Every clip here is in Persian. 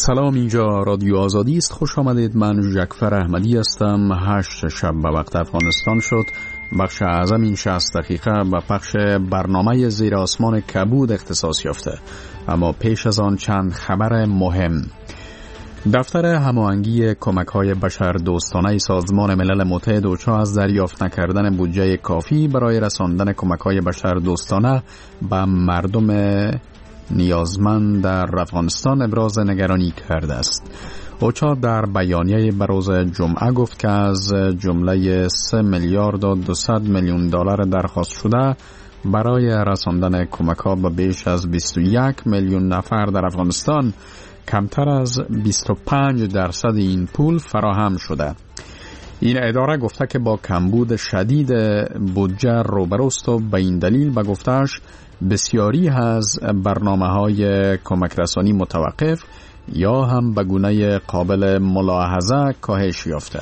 سلام، اینجا رادیو آزادی است. خوش آمدید. من جعفر احمدی هستم. 8 شب به وقت افغانستان شد. بخش اعظم این 60 دقیقه به پخش برنامه زیر آسمان کبود اختصاص یافته. اما پیش از آن چند خبر مهم. دفتر هماهنگی کمک‌های بشردوستانه سازمان ملل متحد اوچا از دریافت نکردن بودجه کافی برای رساندن کمک‌های بشردوستانه به مردم نیازمند در افغانستان ابراز نگرانی کرده است. اوچا در بیانیه بروز جمعه گفت که از جمله 3 میلیارد و 200 میلیون دلار درخواست شده برای رساندن کمک‌ها به بیش از 21 میلیون نفر در افغانستان، کمتر از 25% این پول فراهم شده. این اداره گفته که با کمبود شدید بودجه روبروست و به این دلیل به گفته‌اش بسیاری از برنامه‌های کمک رسانی متوقف یا هم به گونه قابل ملاحظه کاهش یافته.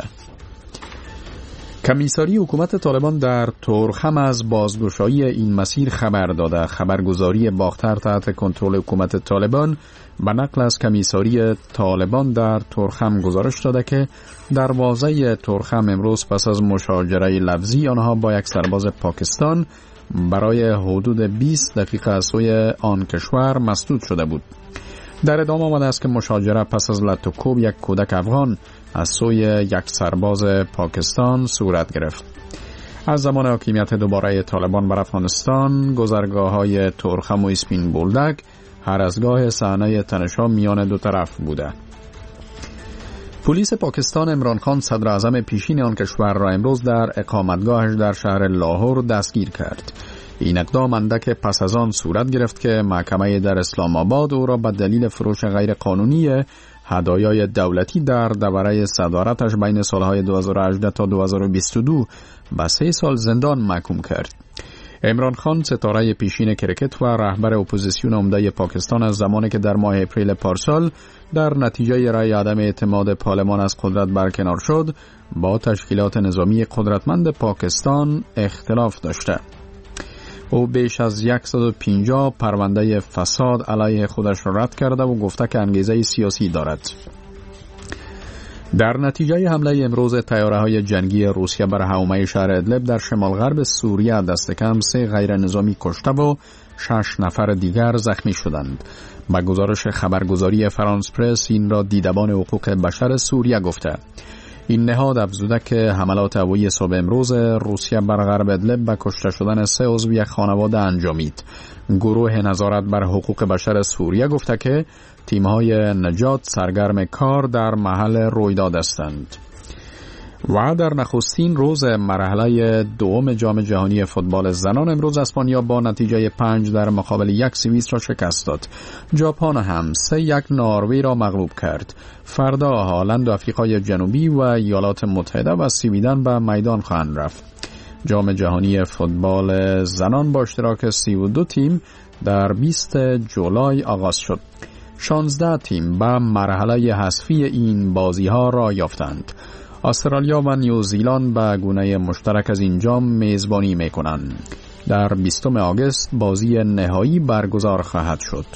کمیساری حکومت طالبان در تورخم از بازگشایی این مسیر خبر داده. خبرگزاری باختر تحت کنترل حکومت طالبان به نقل از کمیساری طالبان در تورخم گزارش داده که دروازه تورخم امروز پس از مشاجره لفظی آنها با یک سرباز پاکستان برای حدود 20 دقیقه از سوی آن کشور مسدود شده بود. در ادامه آمده است که مشاجره پس از لطوکوب یک کودک افغان از سوی یک سرباز پاکستان صورت گرفت. از زمان حاکمیت دوباره طالبان بر افغانستان، گذرگاه‌های تورخم و اسپین بولدک هر از گاه صحنه تنش‌ها میان دو طرف بوده. پلیس پاکستان عمران خان صدر اعظم پیشین آن کشور را امروز در اقامتگاهش در شهر لاهور دستگیر کرد. این اقدام اندک پس از آن صورت گرفت که محکمه در اسلام آباد او را به دلیل فروش غیر قانونی هدایای دولتی در دوره صدارتش بین سالهای 2018 تا 2022 به 3 سال زندان محکوم کرد. عمران خان ستاره پیشین کرکت و رهبر اپوزیسیون عمده پاکستان از زمانی که در ماه اپریل پارسال در نتیجه رأی عدم اعتماد پارلمان از قدرت برکنار شد، با تشکیلات نظامی قدرتمند پاکستان اختلاف داشته. او بیش از 150 پرونده فساد علیه خودش را رد کرده و گفته که انگیزه سیاسی دارد. در نتیجه حمله امروز طیاره‌های جنگی روسیه بر حومه شهر ادلب در شمال غرب سوریه دست کم 3 غیر نظامی کشته و 6 نفر دیگر زخمی شدند. با گزارش خبرگزاری فرانس پرس این را دیدبان حقوق بشر سوریه گفته. این نهاد افزوده که حملات هوایی صبح امروز روسیه بر غرب ادلب به کشته شدن 3 عضو یک خانواده انجامید. گروه نظارت بر حقوق بشر سوریه گفته که تیم‌های نجات سرگرم کار در محل رویداد هستند. و در نخستین روز مرحله دوم جام جهانی فوتبال زنان امروز اسپانیا با نتیجه 5 در مقابل 1 سوئیس را شکست داد. ژاپن هم 3-1 نروژ را مغلوب کرد. فردا هالند و آفریقای جنوبی و ایالات متحده و سویدن به میدان خواهند رفت. جام جهانی فوتبال زنان با اشتراک 32 تیم در 20 جولای آغاز شد. 16 تیم به مرحله حذفی این بازی‌ها را یافتند. استرالیا و نیوزیلند به گونه مشترک از این جام میزبانی می‌کنند. در 20 آگوست بازی نهایی برگزار خواهد شد.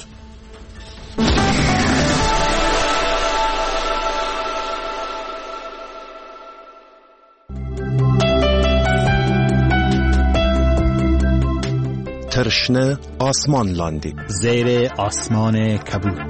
ترشنه آسمان لاندی زیر آسمان کبود.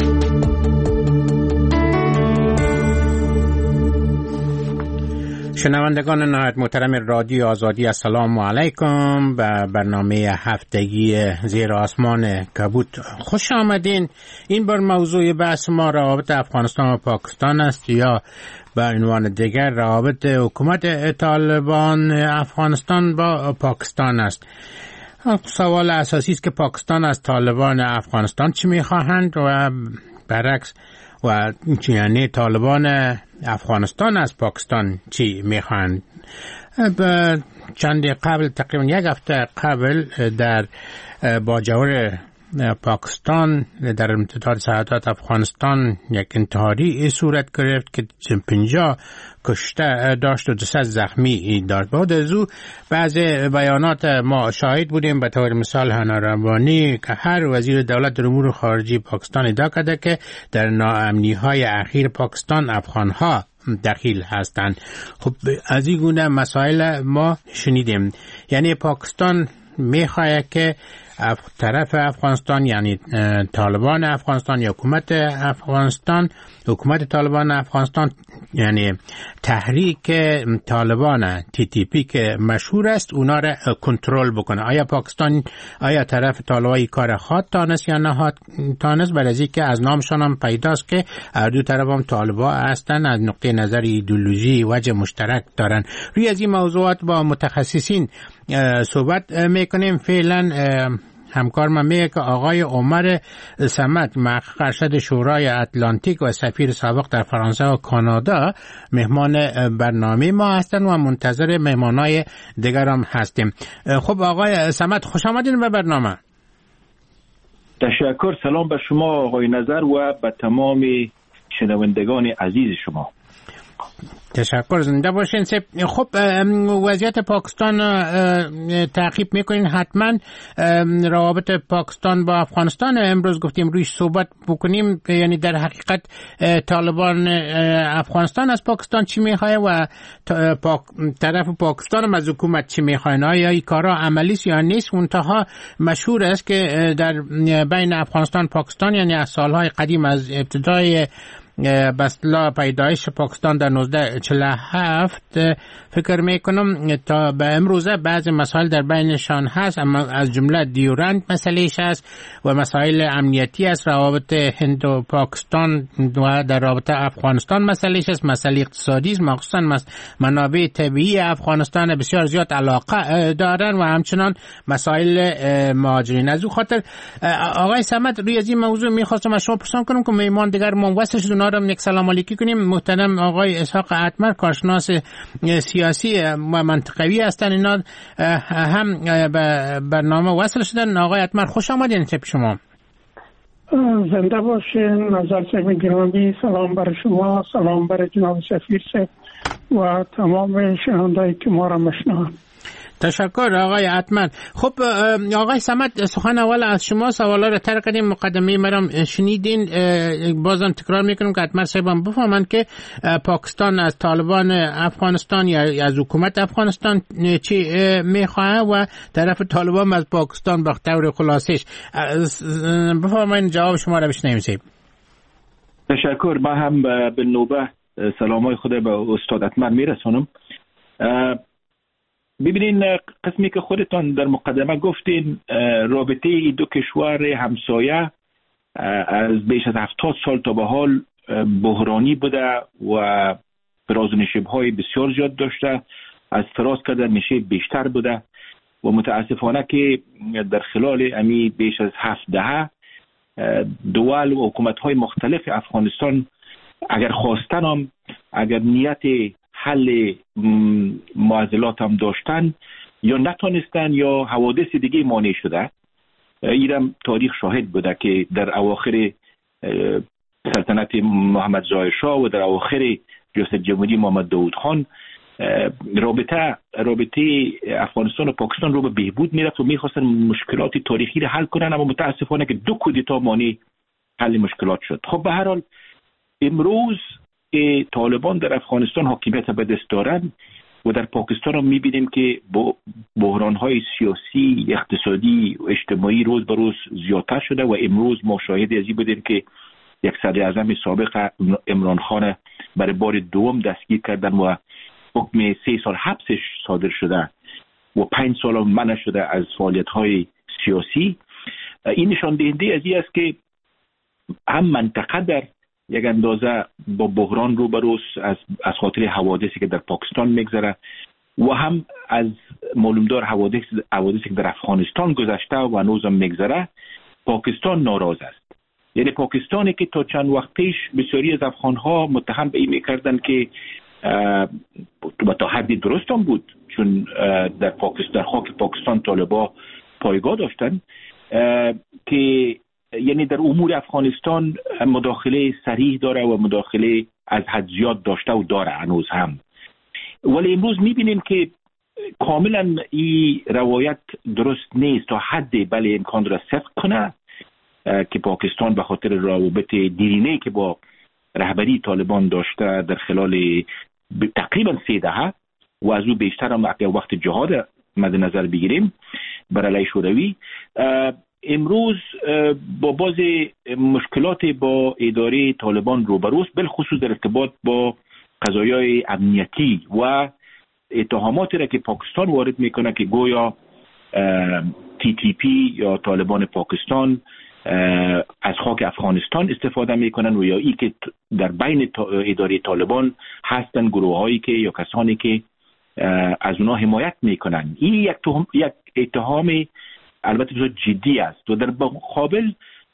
شنوندگان نهایت محترم رادیو آزادی، السلام علیکم. به برنامه هفتگی زیر آسمان کبود خوش آمدین. این بار موضوع بحث ما روابط افغانستان و پاکستان است، یا به عنوان دیگر روابط حکومت طالبان افغانستان با پاکستان است. سوال اساسی است که پاکستان از طالبان افغانستان چی میخواهند و برعکس، و یعنی طالبان افغانستان از پاکستان چی میخواهند. چند قبل، تقریبا 1 هفته قبل، در باجوور پاکستان در امتداد سرحدات افغانستان یک انتحاری صورت گرفت که 50 کشته داشت و 200 زخمی داشت. بعد از او بعض بیانات ما شاهد بودیم، به طور مثال هنا ربانی که هر وزیر دولت امور خارجی پاکستان ادعا کرده که در ناامنی‌های اخیر پاکستان افغان‌ها دخیل هستند. خب از این گونه مسائل ما شنیدیم. یعنی پاکستان میخواد که طرف افغانستان، یعنی طالبان افغانستان یا حکومت افغانستان، حکومت طالبان افغانستان، یعنی تحریک طالبان TTP که مشهور است، اونا را کنترل بکنه. آیا پاکستان، آیا طرف طالبان کار خواد تانست یا نه تانست؟ برای که از نامشان هم پیداست که هر دو طرف هم طالبان هستن، از نقطه نظر ایدئولوژی وجه مشترک دارن. روی از این موضوعات با متخصصین صحبت میکنیم. فعلا همکار من میگه که آقای عمر صمد، محقق ارشد شورای اتلانتیک و سفیر سابق در فرانسه و کانادا، مهمان برنامه ما هستن و منتظر مهمانای دیگر هم هستیم. خب آقای صمد، خوش آمدین به برنامه. تشکر. سلام به شما آقای نظر و به تمام شنوندگان عزیز شما. تشکر، زنده باشین. خب وضعیت پاکستان تعقیب میکنین حتما. روابط پاکستان با افغانستان امروز گفتیم رویش صحبت بکنیم. یعنی در حقیقت طالبان افغانستان از پاکستان چی میخواه و طرف پاکستان هم از حکومت چی میخواه؟ آیا این کارا عملی است یا نیست؟ منتها مشهور است که در بین افغانستان پاکستان، یعنی از سالهای قدیم، از ابتدای بسلا پیدایش پاکستان در 1947 فکر میکنم تا به امروزه بعض مسائل در بینشان هست، اما از جمله دیورند مسئلهش هست و مسائل امنیتی است، روابط هند و پاکستان و در رابطه افغانستان مسئلهش است، مسئله اقتصادی است، مخصوصا منابع طبیعی افغانستان بسیار زیاد علاقه دارن و همچنان مسائل مهاجرین. از او خاطر آقای صمد، روی از این موضوع میخواستم از شما پرسان کنم که میهمان دیگر ما وصل شد، اونا رو یک سلام علیکی کنیم. محترم آقای اسحاق اتمر، کارشناس سیاسی و منطقوی هستن، اینا هم به برنامه وصل شدن. آقای اتمر، خوش آمدین پیش شما. زنده باشین. نظر صاحب گرامی، سلام بر شما، سلام بر جناب سفیر صاحب و تمام شنوندهایی که ما را میشنوند. تشکر آقای اتمر. خب آقای صمد، سخن اول از شما سوالا رو تر کردیم، مقدمه مرام شنیدین. بازم تکرار میکنم که اتمر صاحبم بفهمند که پاکستان از طالبان افغانستان یا از حکومت افغانستان چی میخواه و طرف طالبان از پاکستان به طور خلاصش. بفهمند جواب شما رو بشنویم. تشکر. من هم به نوبه سلامای خود به استاد اتمر میرسونم. ببینین، قسمی که خودتان در مقدمه گفتین، رابطه ای دو کشور همسایه از بیش از 70 سال تا به حال بحرانی بوده و فراز و نشیب‌های بسیار زیاد داشته، از فراز کردن نشیب بیشتر بوده و متاسفانه که در خلال امی بیش از 7 دهه دول و حکومت‌های مختلف افغانستان اگر خواستن هم، اگر نیت حل معضلات هم داشتن، یا نتونستن یا حوادث دیگه مانع شده. ایرم تاریخ شاهد بوده که در اواخر سلطنت محمد ظاهر شاه و در اواخر ریاست جمهوری محمد داود خان رابطه افغانستان و پاکستان رو به بهبود میرفت و میخواستن مشکلات تاریخی رو حل کنن، اما متاسفانه که 2 کودتا مانع حل مشکلات شد. خب به هر حال امروز که طالبان در افغانستان حاکمیت به دست دارن و در پاکستان هم میبینیم که بحران‌های سیاسی، اقتصادی و اجتماعی روز به روز زیادتر شده و امروز ما شاهد ازی بودیم که یک صدر اعظم سابق عمران خان برای بار دوم دستگیر کردن و حکم 3 سال حبسش صادر شده و 5 سال منع شده از فعالیت‌های سیاسی. این نشان دهنده ازی است که هم منطقه در یک اندازه با بحران روبروست از خاطر حوادثی که در پاکستان میگذره و هم از معلومدار حوادثی که در افغانستان گذشته و هنوزم میگذره. پاکستان ناراض است. یعنی پاکستانی که تا چند وقت پیش بسیاری از افغانها متهم به این میکردن که تا حدی درست هم بود، چون در خاک پاکستان طالبا پایگاه داشتن، که یعنی در امور افغانستان مداخله صریح داره و مداخله از حد زیاد داشته و داره هنوز هم. ولی امروز میبینیم که کاملا این روایت درست نیست تا حدی، بله امکان داره صدق کنه که پاکستان به خاطر روابط دیرینه‌ای که با رهبری طالبان داشته در خلال تقریبا 3 دهه و از او بیشتر هم وقت جهاد مد نظر بگیریم بر علیه شوروی، امروز با باز مشکلات با اداره طالبان روبروست، بالخصوص در ارتباط با قضایای امنیتی و اتهاماتی را که پاکستان وارد میکنه که گویا TTP یا طالبان پاکستان از خاک افغانستان استفاده میکنن و یا ای که در بین اداره طالبان هستن گروهایی که یا کسانی که از اونا حمایت میکنن. این یک اتهام البته بسیار جدی است و در مقابل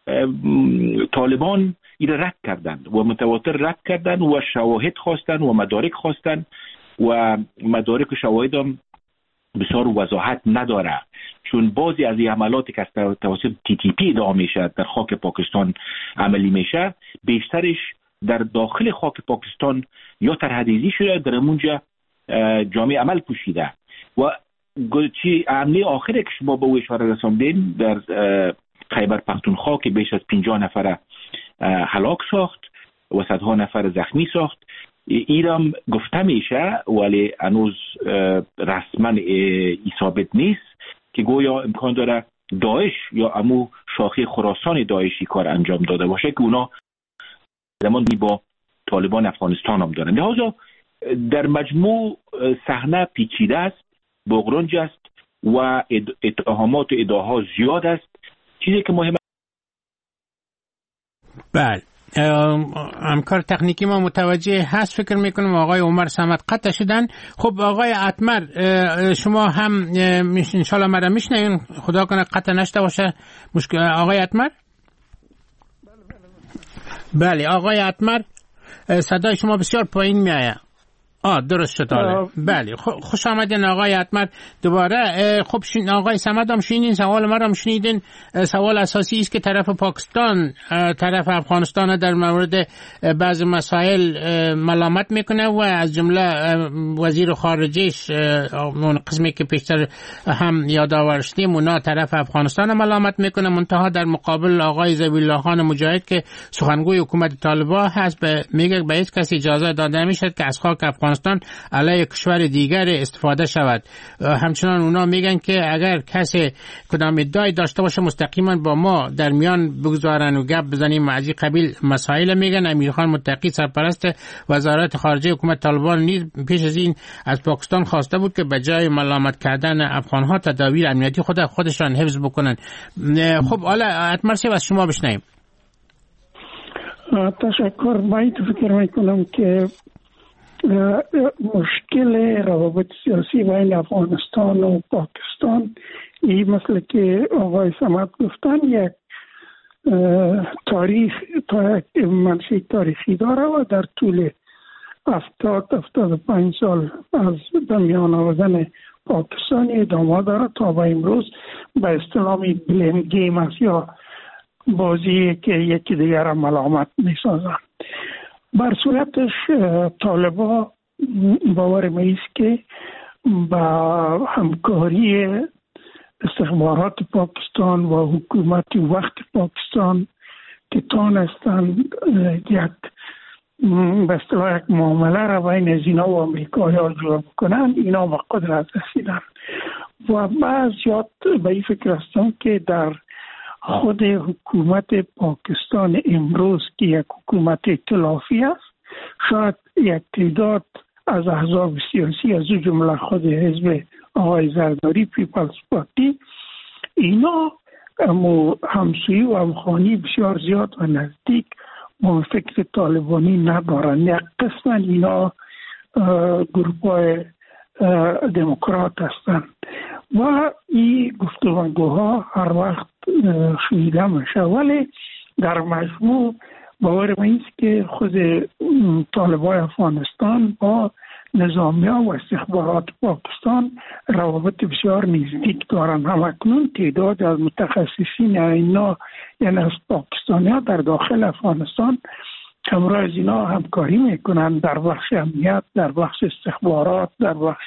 طالبان این رد کردن و متواتر رد کردن و شواهد خواستن و مدارک خواستن و مدارک و شواهد هم بسیار وضاحت نداره، چون بعضی از این عملاتی که از توسط TTP ادعا میشه در خاک پاکستان عملی میشه، بیشترش در داخل خاک پاکستان یا ترحدیزی شده، در اونجا جامعه عمل پوشیده. و چی عملی آخری که شما به او اشاره رساندین در خیبر پختونخوا که بیش از 50 نفر هلاک ساخت و صدها نفر زخمی ساخت، ایرام گفته میشه ولی هنوز رسما ثابت نیست که گویا امکان داره داعش یا امو شاخه خراسان داعشی کار انجام داده باشه که اونا زمانی با طالبان افغانستان هم دارن. لذا در مجموع صحنه پیچیده است، بغرنج است و اتهامات و ادعاها زیاد است. چیزی که مهمه بله همکار تکنیکی ما متوجه هست فکر میکنم آقای عمر صمد قطع شدن. خب آقای اتمر شما هم انشالله مرا میشنین، خدا کنه قطع نشده باشه مشکل. آقای اتمر بله آقای اتمر صدای شما بسیار پایین میآید. درست شد. بله خوش آمدین آقای اتمر دوباره. خب آقای صمد هم شنیدین سوال ما هم شنیدین. سوال اساسی است که طرف پاکستان طرف افغانستان در مورد بعض مسائل ملامت میکنه و از جمله وزیر خارجهش اون قسمی که پیشتر هم یادآور شدیم اونا طرف افغانستان ملامت میکنه، منتها در مقابل آقای ذبیح الله خان مجاهد که سخنگوی حکومت طالبان هست میگه به هیچ کسی اجازه داده نمیشد که از خاک افغانستان علیه کشور دیگر استفاده شود. همچنان اونا میگن که اگر کسی کدام ادعای داشته باشه مستقیما با ما در میان بگذارن و گپ بزنیم از این قبیل مسائل میگن. امیرخان متقی سرپرست وزارت خارجه حکومت طالبان نیز پیش از این از پاکستان خواسته بود که به جای ملامت کردن افغانها تدابیر امنیتی خودشان حفظ بکنن. خب حالا اتمر صاحب از شما بشنویم. تشکر. من فکر میکنم که مشکل روابط سیاسی بین افغانستان و پاکستان این مثل که آقای صمد گفتن یک منشأ تاریخی داره و در طول 75 سال از میان آوردن پاکستان ادامه داره تا به امروز به اصطلاح بلیم گیم است یا بازی که یکی دیگر را ملامت میسازن. بر صورتش طالبان باور میست که با همکاری استخبارات پاکستان و حکومت وقت پاکستان که تانستند یک به اصطلاح یک معامله را بین از اینا و امریکایی جور بکنن، اینا به قدرت رسیدن و بعضیات به این فکر هستند که در خود حکومت پاکستان امروز که یک حکومت ائتلافی است، شاید یک تعداد از احزاب سیاسی از جمله خود حزب آقای زرداری پیپلز پارتی اینا همسویی و همخوانی بسیار زیاد و نزدیک با فکر طالبانی ندارن. یک قسم اینا گروه‌های دموکرات هستند و این گفتگوها هر وقت شنیده میشه، ولی در مجموع باور من است که خود طالبان افغانستان با نظامیه و استخبارات پاکستان روابط بسیار نزدیک دارند. همکنون تعداد از متخصصین اینا یعنی از پاکستانی ها در داخل افغانستان همراه از اینا همکاری میکنند در بخش امنیت، در بخش استخبارات، در بخش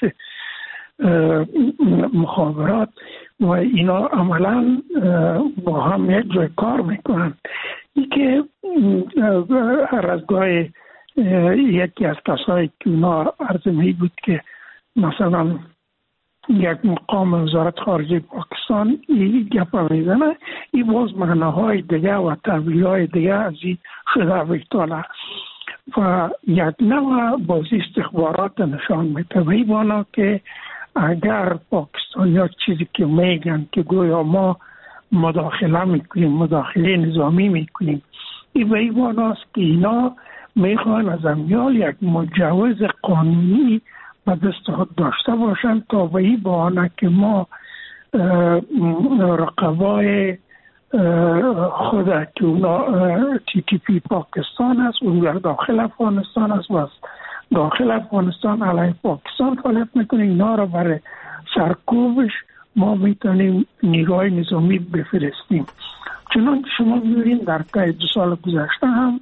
مخابرات و اینا عملا با هم یک جای کار میکنن. این که هر از گاه یکی از کسایی که اونا عرضمی بود که مثلا یک مقام وزارت خارجه پاکستان این گپ میزنه، این باز معناهای دیگه و تعبیرهای دیگه از این شده بیتاله و یک نوع بازی استخبارات نشان میده. و این بانا که اگر پاکستانی ها چیزی که میگن که گویا ما مداخله میکنیم، مداخله نظامی میکنیم، این به این باناست که اینا میخوان از امیال یک مجوز قانونی به دست خود داشته باشند تا به این بانه که ما رقبای خود که اونا TTP پاکستان است، اون در داخل افغانستان است و داخل افغانستان علیه پاکستان فعالیت میکنه، اینا را برای سرکوبش ما میتونیم نیروهای نظامی بفرستیم. چنانکه شما می‌بینید در طی 2 سال گذشته هم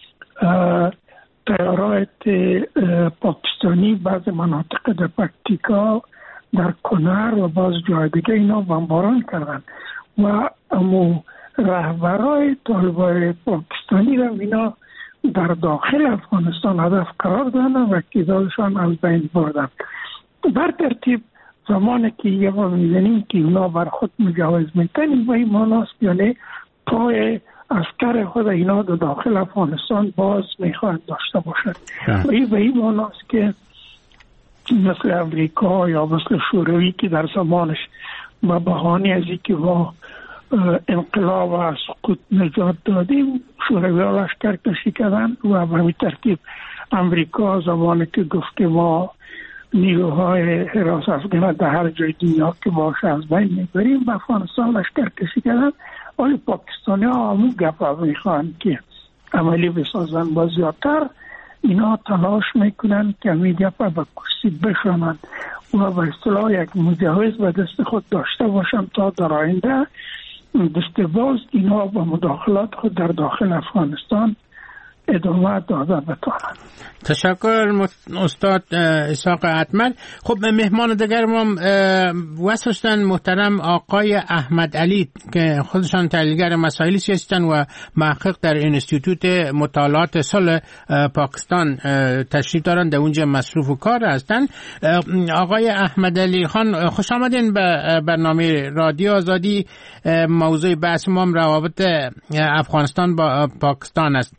طیارات پاکستانی بعض مناطق در پکتیکا، در کنر و باز جای دیگه اینا بمباران کردن و امو رهبرای طالبان پاکستانی را اینا در داخل افغانستان هدف قرار دادن و کیدالشان از بین بردن. بر ترتیب زمانی که یه با میزنیم که اونا بر خود مجاوز میکنیم و این ماناست یعنی پای عسکر خود اینا در داخل افغانستان باز میخواهند داشته باشد و این به این ماناست که مثل امریکا یا مثل شوروی که در زمانش با بهانه از اینکه با انقلاب و سقوط نجات دادیم شوروی ها لشکر کشی کردن و به همین ترتیب امریکا زمانی که گفت که ما نیروهای حراس افغان در هر جای دنیا که باشه از بین میبریم به افغانستان لشکر کشی کردن. ولی پاکستانی ها همون گپ میخوان که عملی بسازن با زیادتر اینا تلاش میکنن که همین گپ به کرسی بشونن و به اصطلاح یک مجوز به دست خود داشته باشن تا در آینده دستباز اینا با مداخلات خود در داخل افغانستان ادامه داده بتوانند. تشکر استاد اسحاق اتمر. خب مهمان دیگر ما واسطن محترم آقای احمد علی که خودشان تحلیلگر مسائل سیاسی و محقق در انستیتوت مطالعات صلح پاکستان تشریف دارند، در اونجا مصروف و کار هستند. آقای احمد علی خان خوش آمدین به برنامه رادیو آزادی. موضوع بحث ما روابط افغانستان با پاکستان است.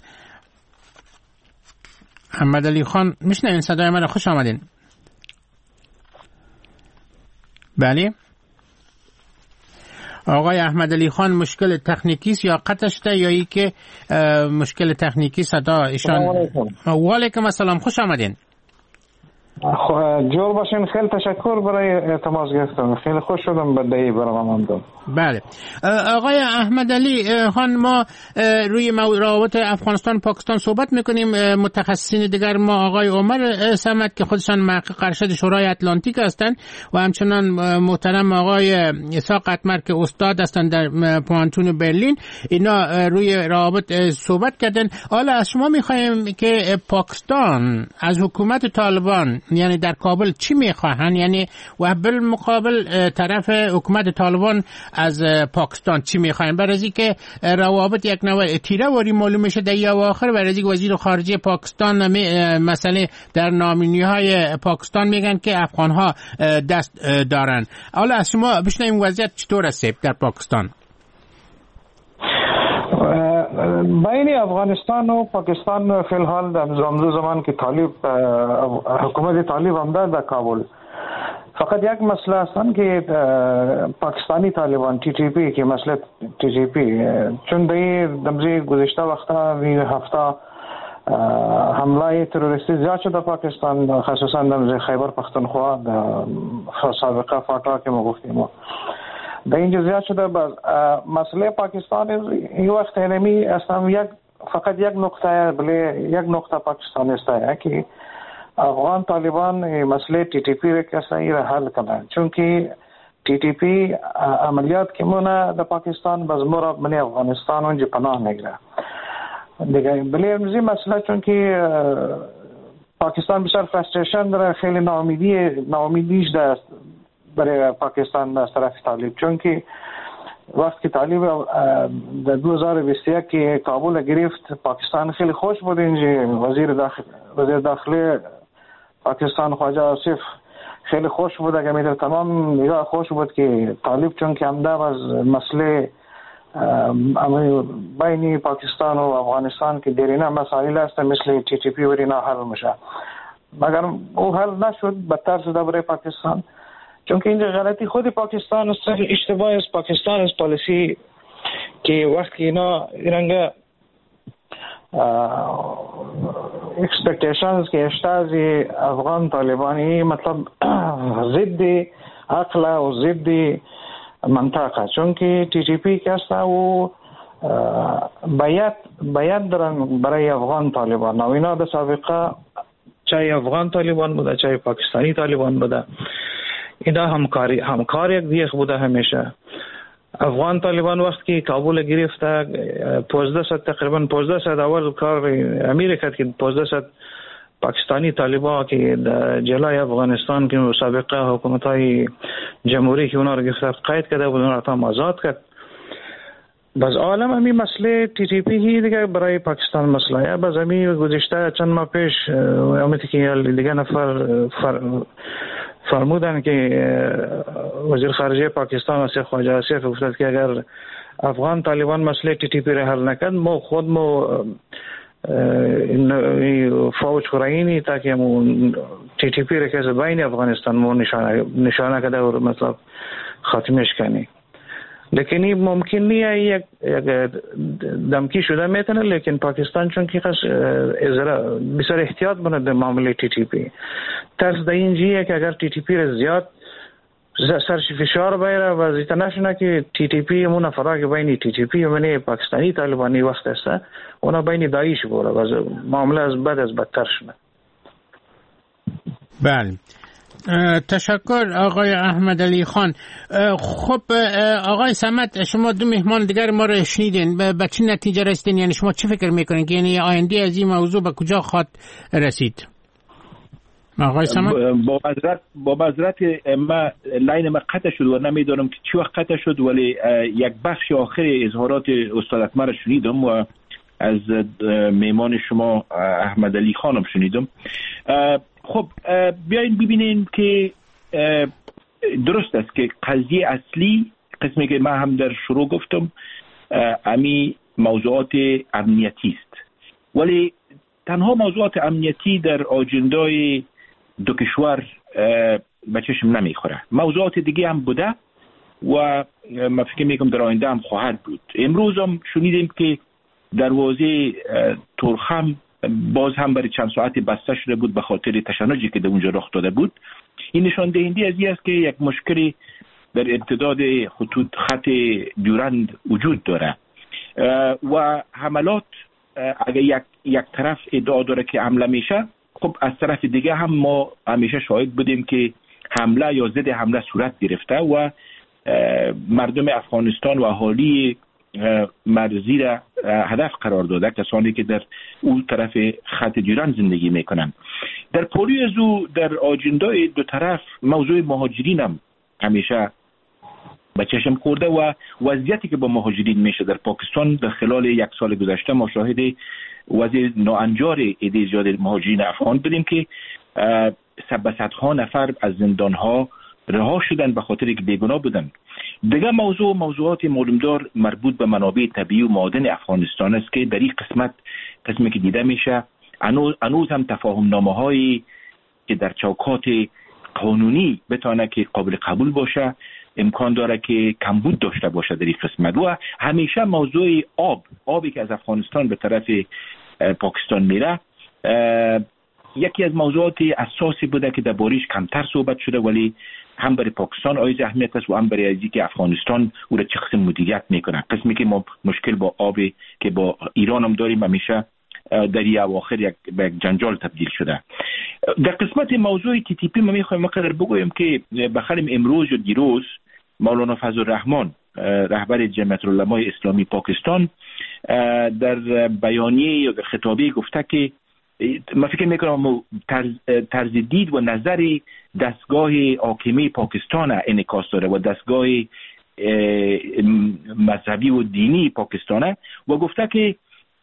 احمد علی خان میشنوین صدای من؟ خوش آمدین. بله آقای احمد علی خان مشکل تکنیکی است یا قطع شده یا ای که مشکل تکنیکی صدا ایشان؟ و علیکم السلام، خوش آمدین. جور باشین، خیلی تشکر برای تماس گرفتن، خیلی خوش شدم به دی برنامه‌تون. بله آقای احمد علی خان، ما روی روابط افغانستان پاکستان صحبت میکنیم. متخصصین دیگر ما آقای عمر صمد که خودشان محقق ارشد شورای اتلانتیک هستند و همچنان محترم آقای اسحاق اتمر که استاد هستند در پوانتون برلین، اینا روی روابط صحبت کردن. حالا از شما میخوایم که پاکستان از حکومت طالبان یعنی در کابل چی میخواهن، یعنی و بالمقابل طرف حکومت طالبان از پاکستان چی میخواین؟ برای از اینکه روابط یک نوع تیره واری معلوم میشه در اواخر، برای از اینکه وزیر خارجه پاکستان مسئله در نامینی‌های پاکستان میگن که افغان‌ها دست دارن. حالا از شما بشنویم وضعیت چطور است در پاکستان؟ بین افغانستان و پاکستان فی الحال در زمان که حکومت طالب هم در کابل فقط یک مسئله هستن که پاکستانی طالبان TTP که مسئله TTP چون در گذشته وقتا هفته حمله تروریستی زیاد شده پاکستان، خصوصا در خیبر پختونخوا در سابقه فاتا که ما گفتیم در اینجا زیاد شده. باز مسئله پاکستان این وقت هنمی اصلا فقط یک نقطه پاکستان است که افغان طالبان مسئله تی تی پی را کسایی را حل کنند، چون که تی تی پی عملیات که مونه در پاکستان باز مرا من افغانستان اونجا پناه نگیره دیگه. بلی امروزی مسئله چون که پاکستان بسیار فرستریشن داره، خیلی ناامیدیش دست برای پاکستان از طرف طالب، چون که وقتی که طالب در 2021 که کابل گرفت پاکستان خیلی خوش بود. اینجا وزیر داخلی پاکستان خواجه آصف خیلی خوش بود که میدر تمام نگاه خوش بود که طالب چون که همدم از مسئله بین پاکستان و افغانستان که دیرینه مسائل است مثل تی تی پی ورینا حل میشه، مگر او حل نشد، بدتر شده برای پاکستان. چون که اینجا غلطی خود پاکستان است، اشتباه است پاکستان است پالیسی که وقتی اینا ایرانگا اکسپکتیشنز که اشتاز افغان طالبانی مطلب ضد عقل و ضد منطقه، چون که تی تی پی که است و باید دارن برای افغان طالبان و اینا در سابقه چای افغان طالبان بوده چای پاکستانی طالبان بوده، اینا همکار یک دیگه بوده همیشه. افغان طالبان وقتی که کابل گرفته 1500 تقریبا 1500 اول کار امیر کرد که 1500 پاکستانی طالبان که جلای افغانستان که سابقه حکومت‌های جمهوری که اونا رو گرفته قید کرده بود اونا رو هم آزاد کرد. باز عالم همین مسئله تی تی پی دیگه برای پاکستان مسئله. باز همین گذشته چند ماه پیش امیتی که دیگه نفر فرمودن که وزیر خارجه پاکستان آصف خواجه آصف گفت که اگر افغان طالبان مسئله تی تی پی را حل نکرد ما خود فوج خورایینی تاکه تی تی پی را که بین افغانستان ما نشانه کده و مطلب خاتمش کنی. لیکن این ممکن نیه یک دمکی شده میتونه، لیکن پاکستان چون که بسیار احتیاط بنده در معامله تی تی پی. ترس در این جیه که اگر تی تی پی را زیاد سرش فشار بیره و زیتا نشونه که تی تی پی امون فراغ بین تی تی پی و منی پاکستانی طالبانی وقت است اونا بین داعش بوره و معامله از بدتر شده. بله تشکر آقای احمد علی خان. خب آقای صمد شما دو مهمان دیگر ما رو شنیدین، به چه نتیجه رسیدین؟ یعنی شما چه فکر میکنین که یعنی آینده از این موضوع به کجا خواهد رسید؟ آقای صمد با معذرت ما لاین ما قطع شد و نمیدونم که چی وقت قطع شد، ولی یک بخش آخر اظهارات استاد اکمل رو شنیدم و از مهمان شما احمد علی خانم شنیدم. خب بیاین ببینین که درست است که قضیه اصلی قسمی که من هم در شروع گفتم امی موضوعات امنیتی است، ولی تنها موضوعات امنیتی در آجندای دو کشور به چشم نمیخوره. موضوعات دیگه هم بوده و من فکر میکنم در آینده هم خواهد بود. امروز هم شنیدیم که دروازه تورخم باز هم برای چند ساعت بسته شده بود به خاطر تشنجی که در اونجا رخ داده بود. این نشان دهنده از این است که یک مشکلی در امتداد خط دیورند وجود داره و حملات اگر یک طرف ادعا داره که حمله میشه، خب از طرف دیگه هم ما همیشه شاهد بودیم که حمله یا ضد حمله صورت گرفته و مردم افغانستان و اهالی مرزی را هدف قرار داده، کسانی که در اون طرف خط دیورند زندگی میکنن. در پولی از او در آجندای دو طرف موضوع مهاجرین هم همیشه به چشم خورده و وضعیتی که با مهاجرین میشه در پاکستان در خلال یک سال گذشته ما شاهد وضع ناانجار عده زیاد مهاجرین افغان بودیم که صدها نفر از زندانها رها شدن به خاطر که بیگناه بودن. دیگه موضوعات معلومدار مربوط به منابع طبیعی و معادن افغانستان است که در این قسمی که دیده میشه هنوز هم تفاهم نامه هایی که در چوکات قانونی بتونه که قابل قبول باشه امکان داره که کمبود داشته باشه در این قسمت. و همیشه موضوع آبی که از افغانستان به طرف پاکستان میره یکی از موضوعات اساسی بوده که در باریش کمتر صحبت شده، ولی هم برای پاکستان عایز اهمیت است و هم برای ازی که افغانستان او را چه قسم مدیریت میکنه. قسمی که ما مشکل با آبی که با ایران هم داریم همیشه در این اواخر به یک جنجال تبدیل شده در قسمت موضوع تی تی پی ما میخوایم مقدر بگویم که بخریم امروز یا دیروز مولانا فضل الرحمن رهبر جمعیت العلمای اسلامی پاکستان در بیانیه یا در خطابه گفته که من فکر میکنم طرز دید و نظر دستگاه حاکمه پاکستان انعکاس داره و دستگاه مذهبی و دینی پاکستانه و گفته که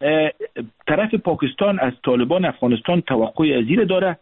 طرف پاکستان از طالبان افغانستان توقع ازیر داره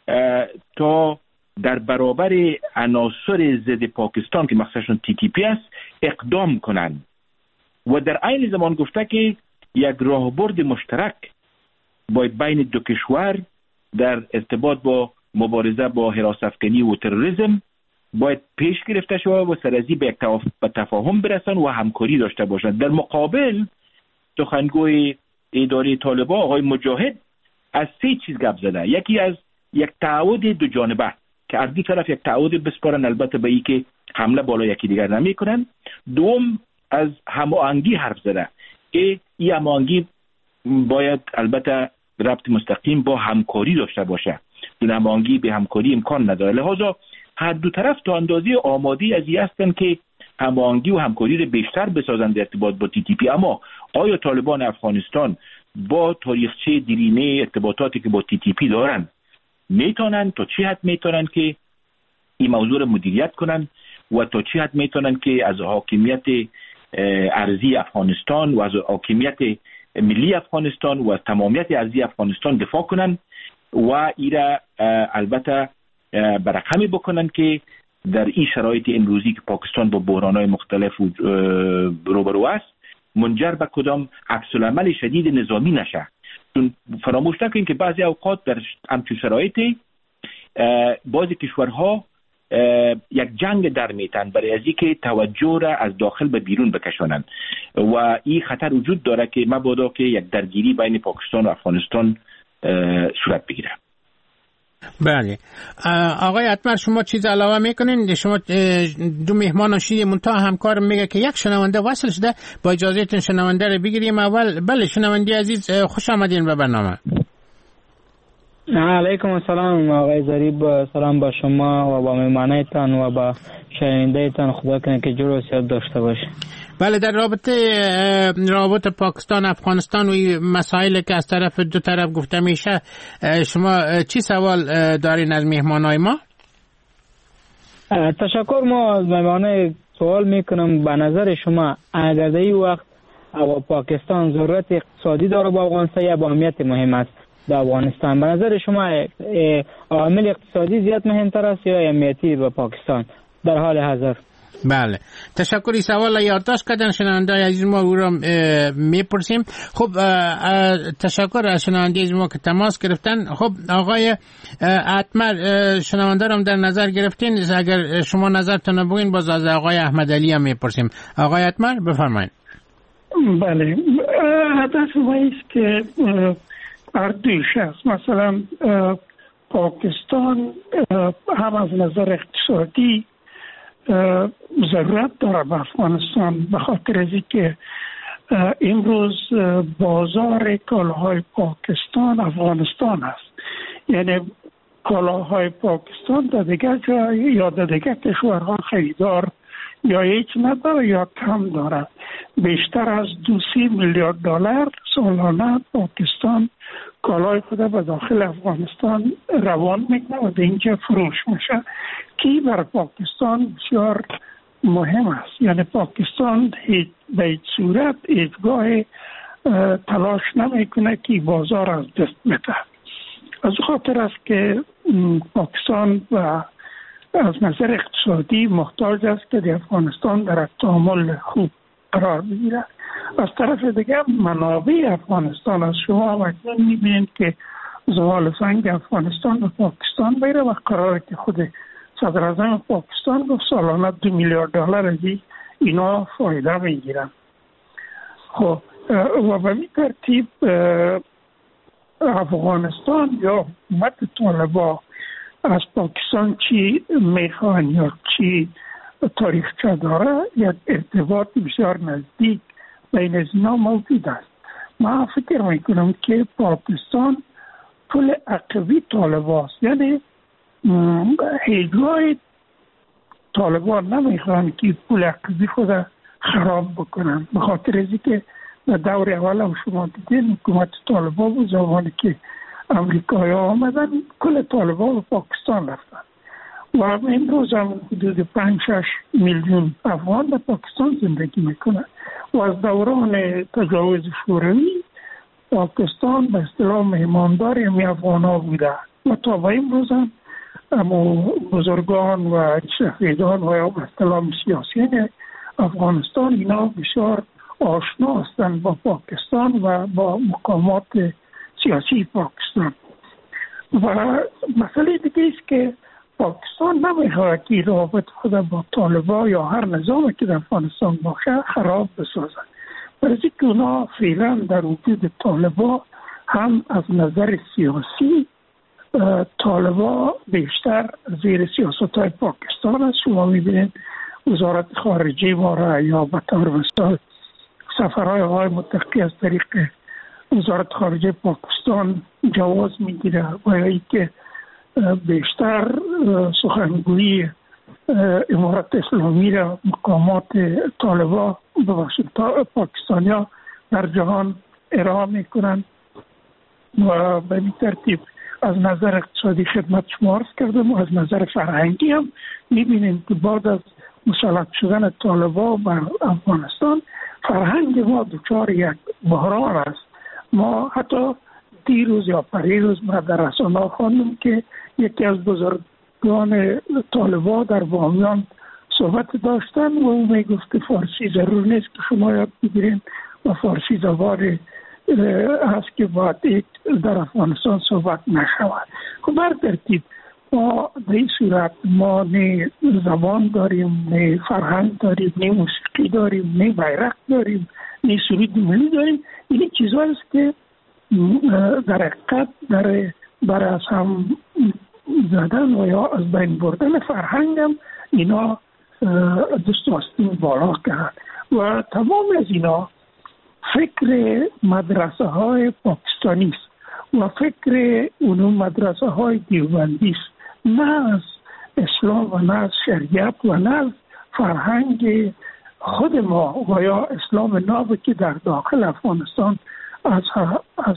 تا در برابر عناصر ضد پاکستان که مخصوصا تی تی پی است اقدام کنند و در عین زمان گفته که یک راهبرد مشترک بین دو کشور در ارتباط با مبارزه با حراس افکنی و تروریسم باید پیش گرفته شود و سرازی به تفاهم برسن و همکاری داشته باشند. در مقابل سخنگوی اداره طالبان آقای مجاهد از 3 چیز گپ زده. یکی از یک تعهد دو جانبه که از دو طرف یک تعهد بسپارن البته به این که حمله بالا یکی دیگر نمی کنن. دوم از هماهنگی حرف زده که این هماهنگی باید البته ربط مستقیم با همکاری داشته باشه، چون هماهنگی به همکاری امکان نداره. لذا هر دو طرف تا اندازه آماده از این هستن که هماهنگی و همکاری رو بیشتر بسازن در ارتباط با تی تی پی. اما آیا طالبان افغانستان با تاریخچه دیرینه ارتباطاتی که با تی تی پی دارن میتونن تا چه حد میتونن که این موضوع رو مدیریت کنن و تا چه حد میتونن که از حاکمیت ارضی افغانستان و از حاکمیت ملی افغانستان و از تمامیت ارضی افغانستان دفاع کنن و ایره البته برقمی بکنن که در این شرایط امروزی که پاکستان با بحران‌های مختلف روبرو است منجر به کدام عکس‌العمل شدید نظامی نشه. چون فراموش نکنید که بعضی اوقات در همچون شرایطی بعضی کشورها یک جنگ در میتن برای از اینکه توجه را از داخل به بیرون بکشانند و این خطر وجود داره که مبادا که یک درگیری بین پاکستان و افغانستان صورت بگیره. بله آقای اتمر شما چیز علاوه میکنین؟ شما دو مهمان شید منتها همکار میگه که یک شنونده وصل شده، با اجازهتون شنونده رو بگیریم اول. بله شنونده عزیز خوش آمدین به برنامه. علیکم السلام آقای ظریف، سلام با شما و با مهمانایتان و با شنونده‌تان، خدا کنه که جور و صحت داشته باشه. بله در رابطه پاکستان افغانستان و مسائلی که از طرف دو طرف گفته میشه شما چی سوال دارین از مهمانای ما؟ تشکر. ما از مهمانای سوال میکنم به نظر شما اگر در این وقت پاکستان ضرورت اقتصادی داره با افغانستان یا با امنیت مهم است در افغانستان؟ به نظر شما عامل اقتصادی زیاد مهمتر است یا امنیتی به پاکستان در حال حاضر؟ بله تشکری. سوال یادداشت کردن شنونده عزیز ما، او را میپرسیم. خب تشکر از شنونده عزیز ما که تماس گرفتن. خب آقای اتمر شنونده را در نظر گرفتین، اگر شما نظرتون بگین باز از آقای احمد علی هم میپرسیم. آقای اتمر بفرمایید. بله هدف ما است که هر دویش است. مثلا پاکستان هم از نظر اقتصادی ضرورت داره به افغانستان، به خاطر از اینکه امروز بازار کالاهای پاکستان افغانستان است. یعنی کالاهای پاکستان در دیگر جای یا در دیگر کشورها خریدار یا هیچ نداره یا کم داره. بیشتر از 2-3 میلیارد دلار سالانه پاکستان کالای خود به داخل افغانستان روان میکنه و به اینجا فروش میشه که بر پاکستان بسیار مهم است. یعنی پاکستان به هیچ صورت هیچگاه تلاش نمیکنه که بازار از دست بده. از خاطر است که پاکستان از نظر اقتصادی محتاج است که در افغانستان در تعامل خوب قرار بگیره. از طرف دیگه منابع افغانستان از شما اکنون میبینید که زغال سنگ افغانستان به پاکستان بیره و قراره که خود صدر اعظم پاکستان گفت سالانه 2 میلیارد دلار از اینا فایده میگیرن. خب و به این ترتیب افغانستان یا حکومت طالبان از پاکستان چی میخوان یا چی تاریخچه داره، یک ارتباط بسیار نزدیک بین از اینا موجود است. من فکر میکنم که پاکستان پل عقبی طالبان است. یعنی هیچگاه طالبان نمیخوان که پل عقبی خود خراب بکنن، به خاطر از اینکه در دور اول هم شما دیدین حکومت طالبان بود، زمانی که امریکایی آمدن کل طالبان به پاکستان رفتن و امروز هم حدود 5-6 میلیون افغان در پاکستان زندگی میکنن و از دوران تجاوز شوروی پاکستان به اصطلاح مهماندار همی افغان ها بوده و تا به امروز هم بزرگان و شهیدان و به اصطلاح سیاسیین افغانستان اینا بسیار آشنا هستند با پاکستان و با مقامات سیاسی پاکستان. و مسئله دیگه است که پاکستان نمیخواهد که رابط خود با طالبان یا هر نظامی که در افغانستان باشه خراب بسازند، برای که اونا فعلا در وجود طالبان هم از نظر سیاسی طالبان بیشتر زیر سیاست های پاکستان است. شما میبینید وزارت خارجه ما را یا به طور مثال سفرهای های متقی از طریق وزارت خارجه پاکستان جواز میگیره و یا که بیشتر سخنگویی امارت اسلامی را مقامات طالبان ببخشید پاکستانیا در جهان ارائه میکنند و به این ترتیب از نظر اقتصادی خدمت شما عرض کردم و از نظر فرهنگی هم میبینیم که بعد از مسلط شدن طالبان بر افغانستان فرهنگ ما دچار یک بحران است. ما حتی دیروز یا پریروز ما در رسانه‌ها خواندیم که یکی از بزرگان طالبان در بامیان صحبت داشتن و او میگفت که فارسی ضرور نیست که شما یاد بگیرین و فارسی زبان هست که باید در افغانستان صحبت نشود. خب بر ترتیب ما به این صورت ما نه زبان داریم، نه فرهنگ داریم، نه موسیقی داریم، نه بیرق داریم، نه سرود ملی داریم. این چیزهایی است که در حقیقت برای از هم زدن و یا از بین بردن فرهنگ هم اینا دست و آستین بالا کرد و تمام از اینا فکر مدرسه های پاکستانی است و فکر اونو مدرسه های دیوبندی است، نه از اسلام و نه از شریعت و نه از فرهنگ خود ما و یا اسلام ناب که در داخل افغانستان از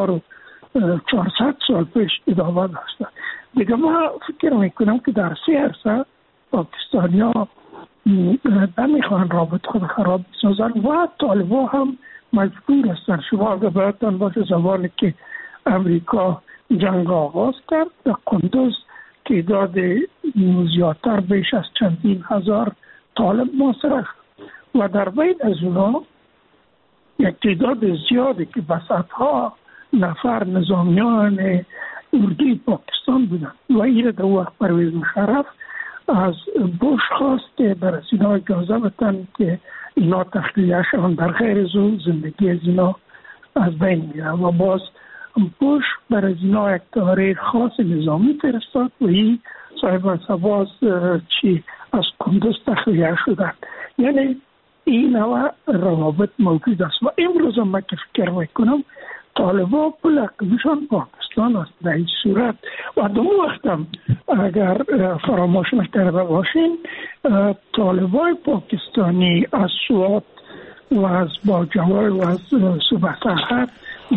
1400 سال پیش ادامه داشته. دیگه ما فکر میکنم که در 3 عرصه پاکستانی ها نمیخوان رابط خود خراب بسازن و طالبان هم مجبور هستن. شما اگر براتون باشه زمانی که امریکا جنگ آغاز کرد در قندوز تعداد زیادتر بیش از چندین هزار طالب محاصره و در بین از اونا یک تعداد زیادی که به صدها نفر نظامیان اردوی پاکستان بودن و این در وقت پرویز مشرف از بوش خواست که در اینا اجازه بدن که اینا تخلیه‌شان در غیر زو زندگی از اینا از بین میره و باز بوش بر از اینا یک تحریر خاص نظامی فرستاد و این صاحب سباز چی از قندوز تخلیه شدن. یعنی این نوع روابط موجود است و امروز هم من که فکر میکنم طالبان پل عقبیشان پاکستان است. در این صورت و دو وقتم اگر فراموش نکرده باشین طالبان پاکستانی از سوات و از باجوال و از صبح سرحد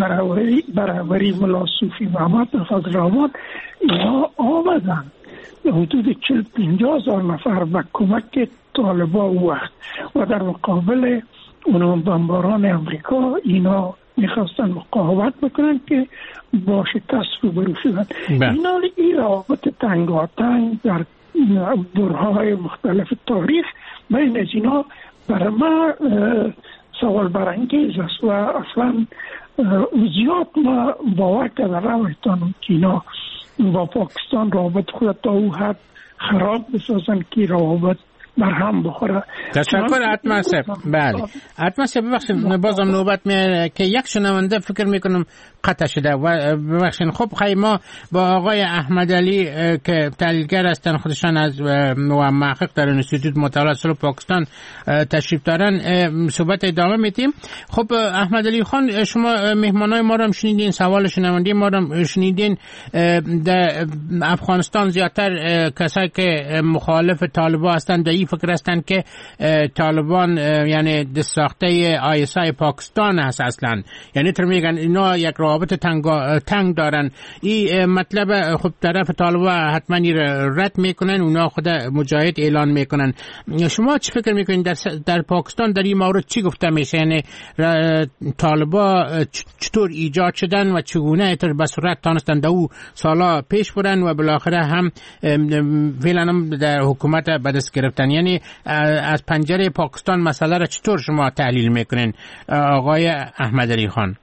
برابری ملا صوفی محمد فضل رحمان اینا آمدن حدود 40-50 هزار نفر به کمک طالبان وقت و در مقابل اون بمباران امریکا اینا میخواستن مقاومت بکنن که با شکست روبرو شدن. اینا این روابط تنگاتنگ در دورهای مختلف تاریخ بین از اینا برای ما سوال برانگیز است و اصلا زیاد ما باور کردم نمیتونم که اینا با پاکستان روابط خود تا او حد خراب بسازن که روابط بر هم بخوره. تشکر اتمسه. بله اتمسه، ببخشید بازم نوبت میاد که یک شنونده فکر میکنم قطع شده و ببخشید. خب خیلی ما با آقای احمد علی که تحلیلگر هستن، خودشان از و محقق در انستیتوت مطالعات صلح پاکستان تشریف دارن، صحبت ادامه میدیم. خب احمد علی خان، شما مهمانای ما رو هم شنیدین، سوال شنونده ما رو هم شنیدین. در افغانستان زیادتر کسایی که مخالف طالبان هستند در این فکر هستند که طالبان یعنی دست ساخته ISI پاکستان هست اصلا، یعنی تر میگن اینا یک رابطه تنگ دارن. این مطلب خب طرف طالبان حتما رد میکنن، اونا خود مجاهد اعلان میکنن. شما چی فکر میکنین در پاکستان در این مورد چی گفته میشه؟ یعنی طالبان چطور ایجاد شدن و چگونه به صورت تانستن در او سالا پیش برن و بالاخره هم فعلا هم در حکومت به دست گرفتن؟ یعنی از پنجره پاکستان مسئله را چطور شما تحلیل میکنین آقای احمد علی خان؟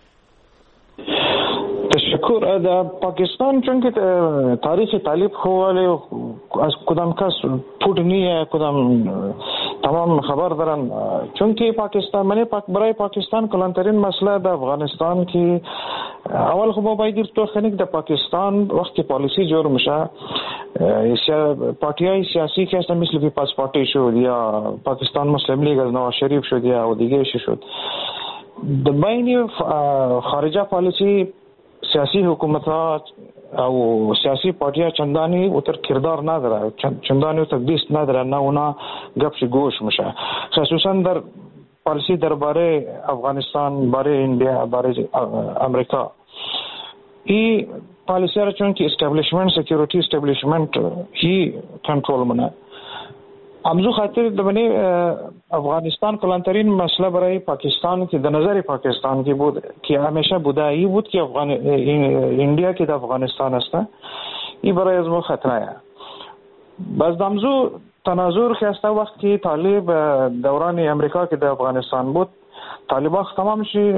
تشکر. در پاکستان چون که تاریخ طالب خواله از کدام کس پود نیه، کدام تمام خبر دارن. چون که پاکستان برای پاکستان کلانترین مسئله در افغانستان که اول خب باید تو خنیک در پاکستان وقتی پالیسی جور میشه، پارتیای سیاسی که هستن مثل پیپلز پارتی شد یا پاکستان مسلم لیگ از نواز شریف شد یا دیگه شد، در بین خارجه پالیسی سیاسی حکومت ها او سیاسی پارتیا چندانی اتر کردار نداره، چندانی اتر دیست نداره، نه اونا گپش گوش میشه. خصوصا در پالیسی درباره افغانستان، باره انڈیا، باره امریکا، این پالیسی را چون که استابلیشمنت سکیوریتی استابلیشمنت هی کنترل منه. امزو خاطر دبنی افغانستان کلانترین مسئله برای پاکستان که در نظر پاکستان کی بود که همیشه بودایی بود که انڈیا که در افغانستان است، این برای از ما خطر است. باز امزو تناظر که است وقت که طالب دوران امریکا که در افغانستان بود، طالبان تمام شی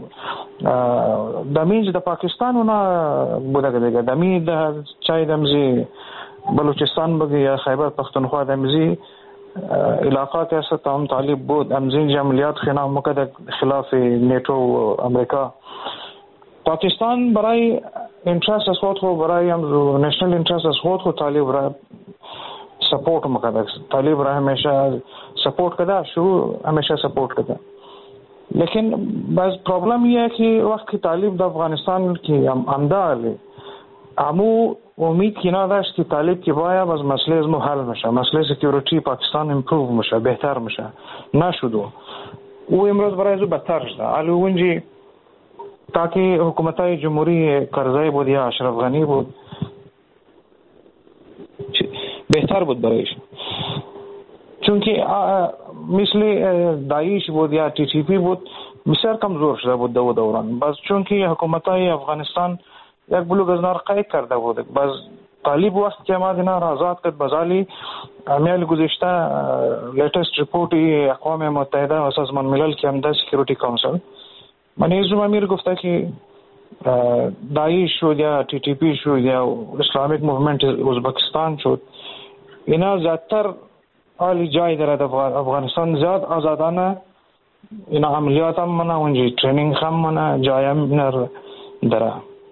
دمیج در پاکستان اونا بوده که دیگه دمی در چای دمزی بلوچستان بگی یا خیبر پختونخوا دمزی علاقه که است تمام طالب بود. امزین جمعیت خینا مکد خلاف نیتو و امریکا. پاکستان برای انترست از خود خود برای نیشنل انترست از خود خود طالب را سپورت مکد، طالب را همیشه سپورت کده، شروع همیشه سپورت کده. لیکن باز پرابلم یہ ہے کہ وقت کی طالب دا افغانستان کی امدال امو امید کی نداشت که طالب کی باید باز مسئله از مو حل میشه، مسئله سکیوریتی پاکستان امپروو میشه، بهتر میشه، نشدو. او امروز برای از بدتر شده. علی اونجی تاکه حکومتای جمهوری کرزی بود یا اشرف غنی بود بهتر بود برایش، چون که مثل داعش بود یا TTP بود بسیار کمزور شده بود دو دوران. باز چون که حکومتای افغانستان یک بلوغ از نار قید کرده بود، باز طالب وقت که ما دینا را آزاد کرد بازالی میل گذشته لیتست رپورت اقوام متحده و سازمان ملل که هم ده سکیوریتی کانسل من ایزو امیر گفته که داعش شد یا TTP شد یا اسلامیک موومنت ازبکستان شد، اینا زیادتر عالی جای داره افغانستان، زیاد آزادانه اینا عملیات هم منه، اونجی ترینینگ هم منه، جای هم داره.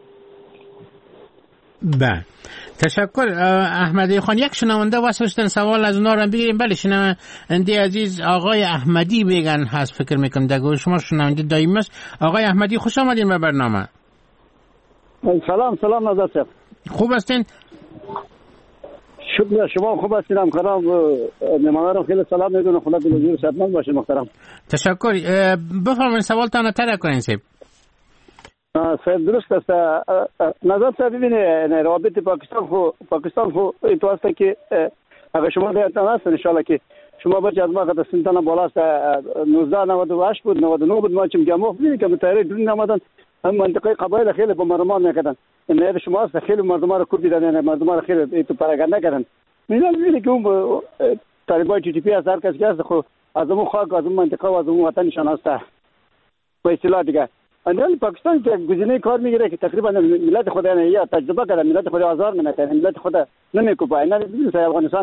بله تشکر احمدی خان. یک شنونده واسه سوال از اونا رو بگیریم. بله شنونده عزیز آقای احمدی میگن هست، فکر میکنم در گوش شما شنونده دائمی است. آقای احمدی خوش آمدین به برنامه. سلام نظر صاحب، خوب هستین؟ شکر، شما خوب هستین؟ همکاران مهمانان خیلی سلام میگم، خدا دلگیر صحتمند باشه محترم. تشکر. بفرمایید سوالتان طرح کنین صاحب. صاحب درست است. نظر صاحب ببینید روابط پاکستان خو تو است که اگر شما دیدن است ان شاء الله که شما بچه از ما قد سنتنا بالا است 1998 بود 99 بود ما چم جامو ببینید که متحده دنیا آمدن هم منطقه قبایل خیلی با مرمان میکردن. این شما است خیلی مردم را کور دیدن، مردم را خیلی تو پراگنده کردن. می‌بینید که اون طالبان TTP از هر کس که است خو از اون خاک از اون منطقه و از اون وطنشان است به اصطلاح دیگه. اندال پاکستان که گزینه کار میگیره که تقریبا ملت خود یا تجربه کرده، ملت خود آزار نمیکنه، ملت خود نمیکوبه. اینا ببینید افغانستان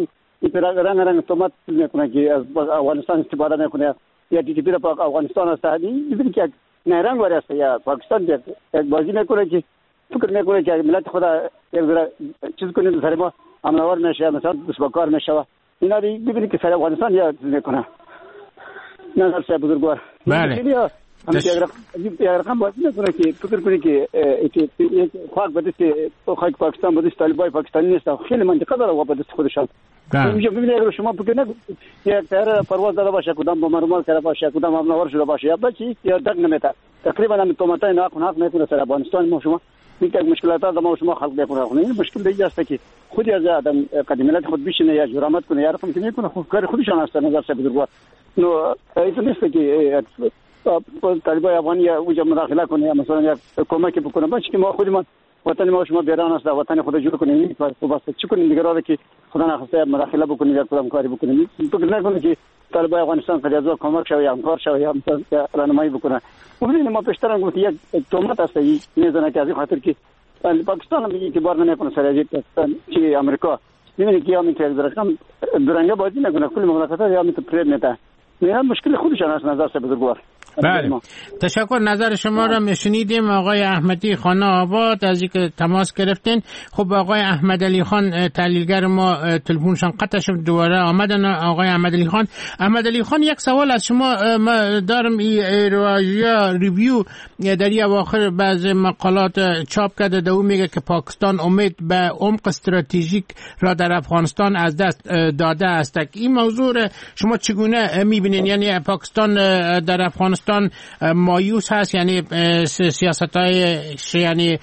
رنگ تهمت میکنه که از افغانستان استفاده میکنه یا تی تی پی را با افغانستان است. میبینی که نیرنگ واری است یا پاکستان یک بازی میکنه که فکر میکنه که ملت خود یک ذره چیز کنه سر ما امنوار میشه، مثلا دشمنکار میشه. اینا میبینی که سر افغانستان یا چیز میکنه. نظر صاحب بزرگوار. بله. یک رقم بازی میکنه که فکر کنه که خاک بدست خاک پاکستان بدست طالبای پاکستانی نیست. خیلی منطقه داره و بدست خودشان. میبینید شما فکر نکنید یک طیاره پرواز داده باشه، کدام با مرمال کرده باشه، کدام امنوار شده باشه یا بچی یا دق نمیته. تقریبا هم تومتای ناق میکنه سر افغانستان. ما شما میگه مشکلات داره ما شما خلق میکنه. این مشکل دیگه است که خودی از آدم قدیمیت خود بشینه یا جرامت کنه یا رقم که میکنه خود کار خودشان است. نظر صاحب بزرگوار نو ایتون نیست که طالبای افغانی اوجا مداخله کنه یا مثلا یک کمک بکنه. باشه که ما خودمان وطن ما شما بیران است، وطن خود جور کنیم. این واسه چی کنیم دیگه که خدا نخواسته مداخله بکنیم یا کدام کاری بکنیم. فکر نکنه که طالبای افغانستان قضیه کمک شوه یا همکار شوه یا راهنمایی بکنه. ببینید ما پیشتر گفت یک تهمت است میزنه که از این خاطر که پاکستان هم اعتبار نمیکنه سر از پاکستان چی امریکا. میبینید که همین که درکم درنگا بازی نکنه کل مملکت‌ها یا همین پرید میته. نه مشکل خودشان است. نظر صاحب بزرگوار. بله تشکر. نظر شما را میشنیدیم. آقای احمدی خانه آباد از اینکه تماس گرفتین. خب آقای احمد علی خان تحلیلگر ما تلفنشان قطع شد، دوباره آمدن. آقای احمد علی خان یک سوال از شما دارم. ریویو در اواخر بعض مقالات چاپ کرده در اون میگه که پاکستان امید به عمق استراتژیک را در افغانستان از دست داده است. این موضوع شما چگونه میبینین؟ یعنی پاکستان در افغانستان مایوس هست، یعنی سیاست‌های یعنی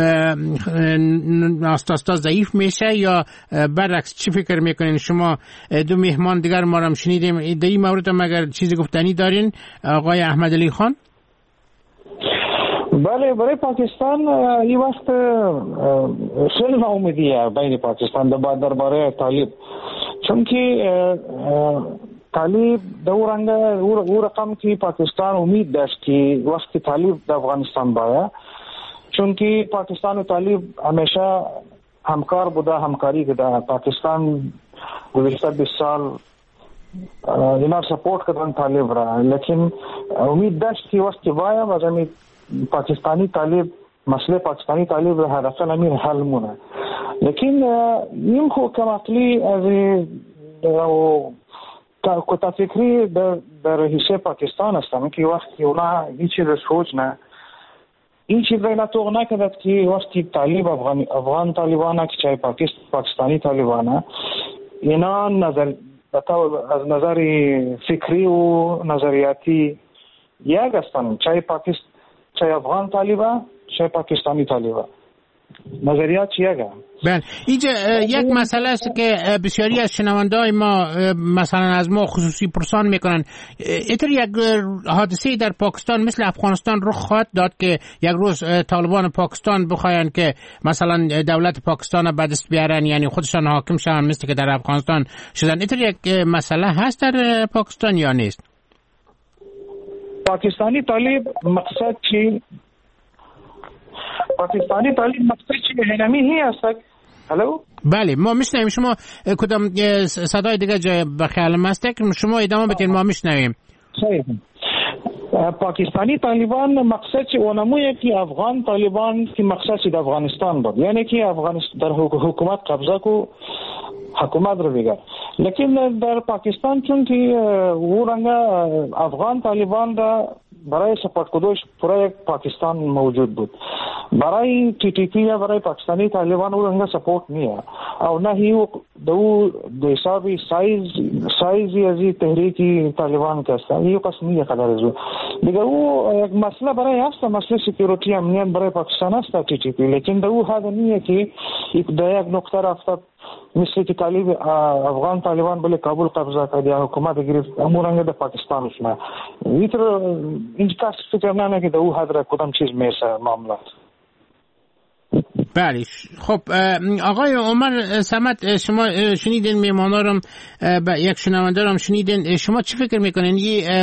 آستاستا ضعیف میشه یا برعکس؟ چی فکر میکنین شما؟ دو مهمان دیگر ما را هم شنیدیم. در این مورد هم اگر چیزی گفتنی دارین آقای احمد علی خان؟ بله برای پاکستان این وقت خیلی ناامیدیه بین پاکستان درباره طالب، چون که طالب دورنگ او رقم که پاکستان امید داشت که وقتی طالب در افغانستان باید، چون که پاکستان و طالب همیشه همکار بوده، همکاری که در پاکستان گذشته 20 سال اینا سپورت کردن طالب را، لیکن امید داشت که وقتی باید از همین پاکستانی طالب مسئله پاکستانی طالب را هدفا نمیر حل مونه. لیکن این حکم عقلی از کتا فکری در حصه پاکستان هستم که وقتی اونا این چیز سوچ نه، این چیز را توق نکرد که وقتی طالب افغان طالبانه که چای پاکستانی طالبانه اینا از نظر فکری و نظریاتی یک هستن، چای افغان طالبه چای پاکستانی طالبه، نظریات چیه؟ بله اینجا یک مسئله است که بسیاری از شنونده‌های ما مثلا از ما خصوصی پرسان میکنن. اینطور یک حادثه در پاکستان مثل افغانستان رخ خواهد داد که یک روز طالبان پاکستان بخواین که مثلا دولت پاکستان به دست بیارن، یعنی خودشان حاکم شون مثل که در افغانستان شدن. اینطور یک مسئله هست در پاکستان یا نیست؟ پاکستانی طالب مقصد چی؟ پاکستانی طالب مقصد چی؟ هنمی هی هست. هلو؟ بله ما میشنویم. شما کدام صدای دیگه جای بخیالم هست که شما ادامه بدین، ما میشنویم. صحیح. پاکستانی طالبان مقصد چی؟ اونمویه که افغان طالبان که مقصد چی در افغانستان بود، یعنی که افغانستان در حکومت قبضه کو حکومت رو بگه. لیکن در پاکستان چون که او رنگ افغان طالبان را برای سپورت کدوش پورا یک پاکستان موجود بود، برای تی تی پی یا برای پاکستانی طالبان او رنگ سپورت نیه او نه هیو دو حسابی سایزی از تحریکی طالبان کسته هیو قسم نیه قدر ازو دیگه. او یک مسئله برای هست، مسئله سکیوریتی امنیت برای پاکستان هست تی تی پی، لیکن دو هذا نیه که در یک نقطه رفته مثل که طالب افغان طالبان بله کابل قبضه کرد یا حکومت گرفت امورنگ در پاکستان شما ویتر این کس فکر نمه که در او حد را کدام چیز میسه معاملات. بله. خب آقای عمر صمد، شما شنیدین میمانا رو، یک شنونده رو شنیدین، شما چی فکر میکنین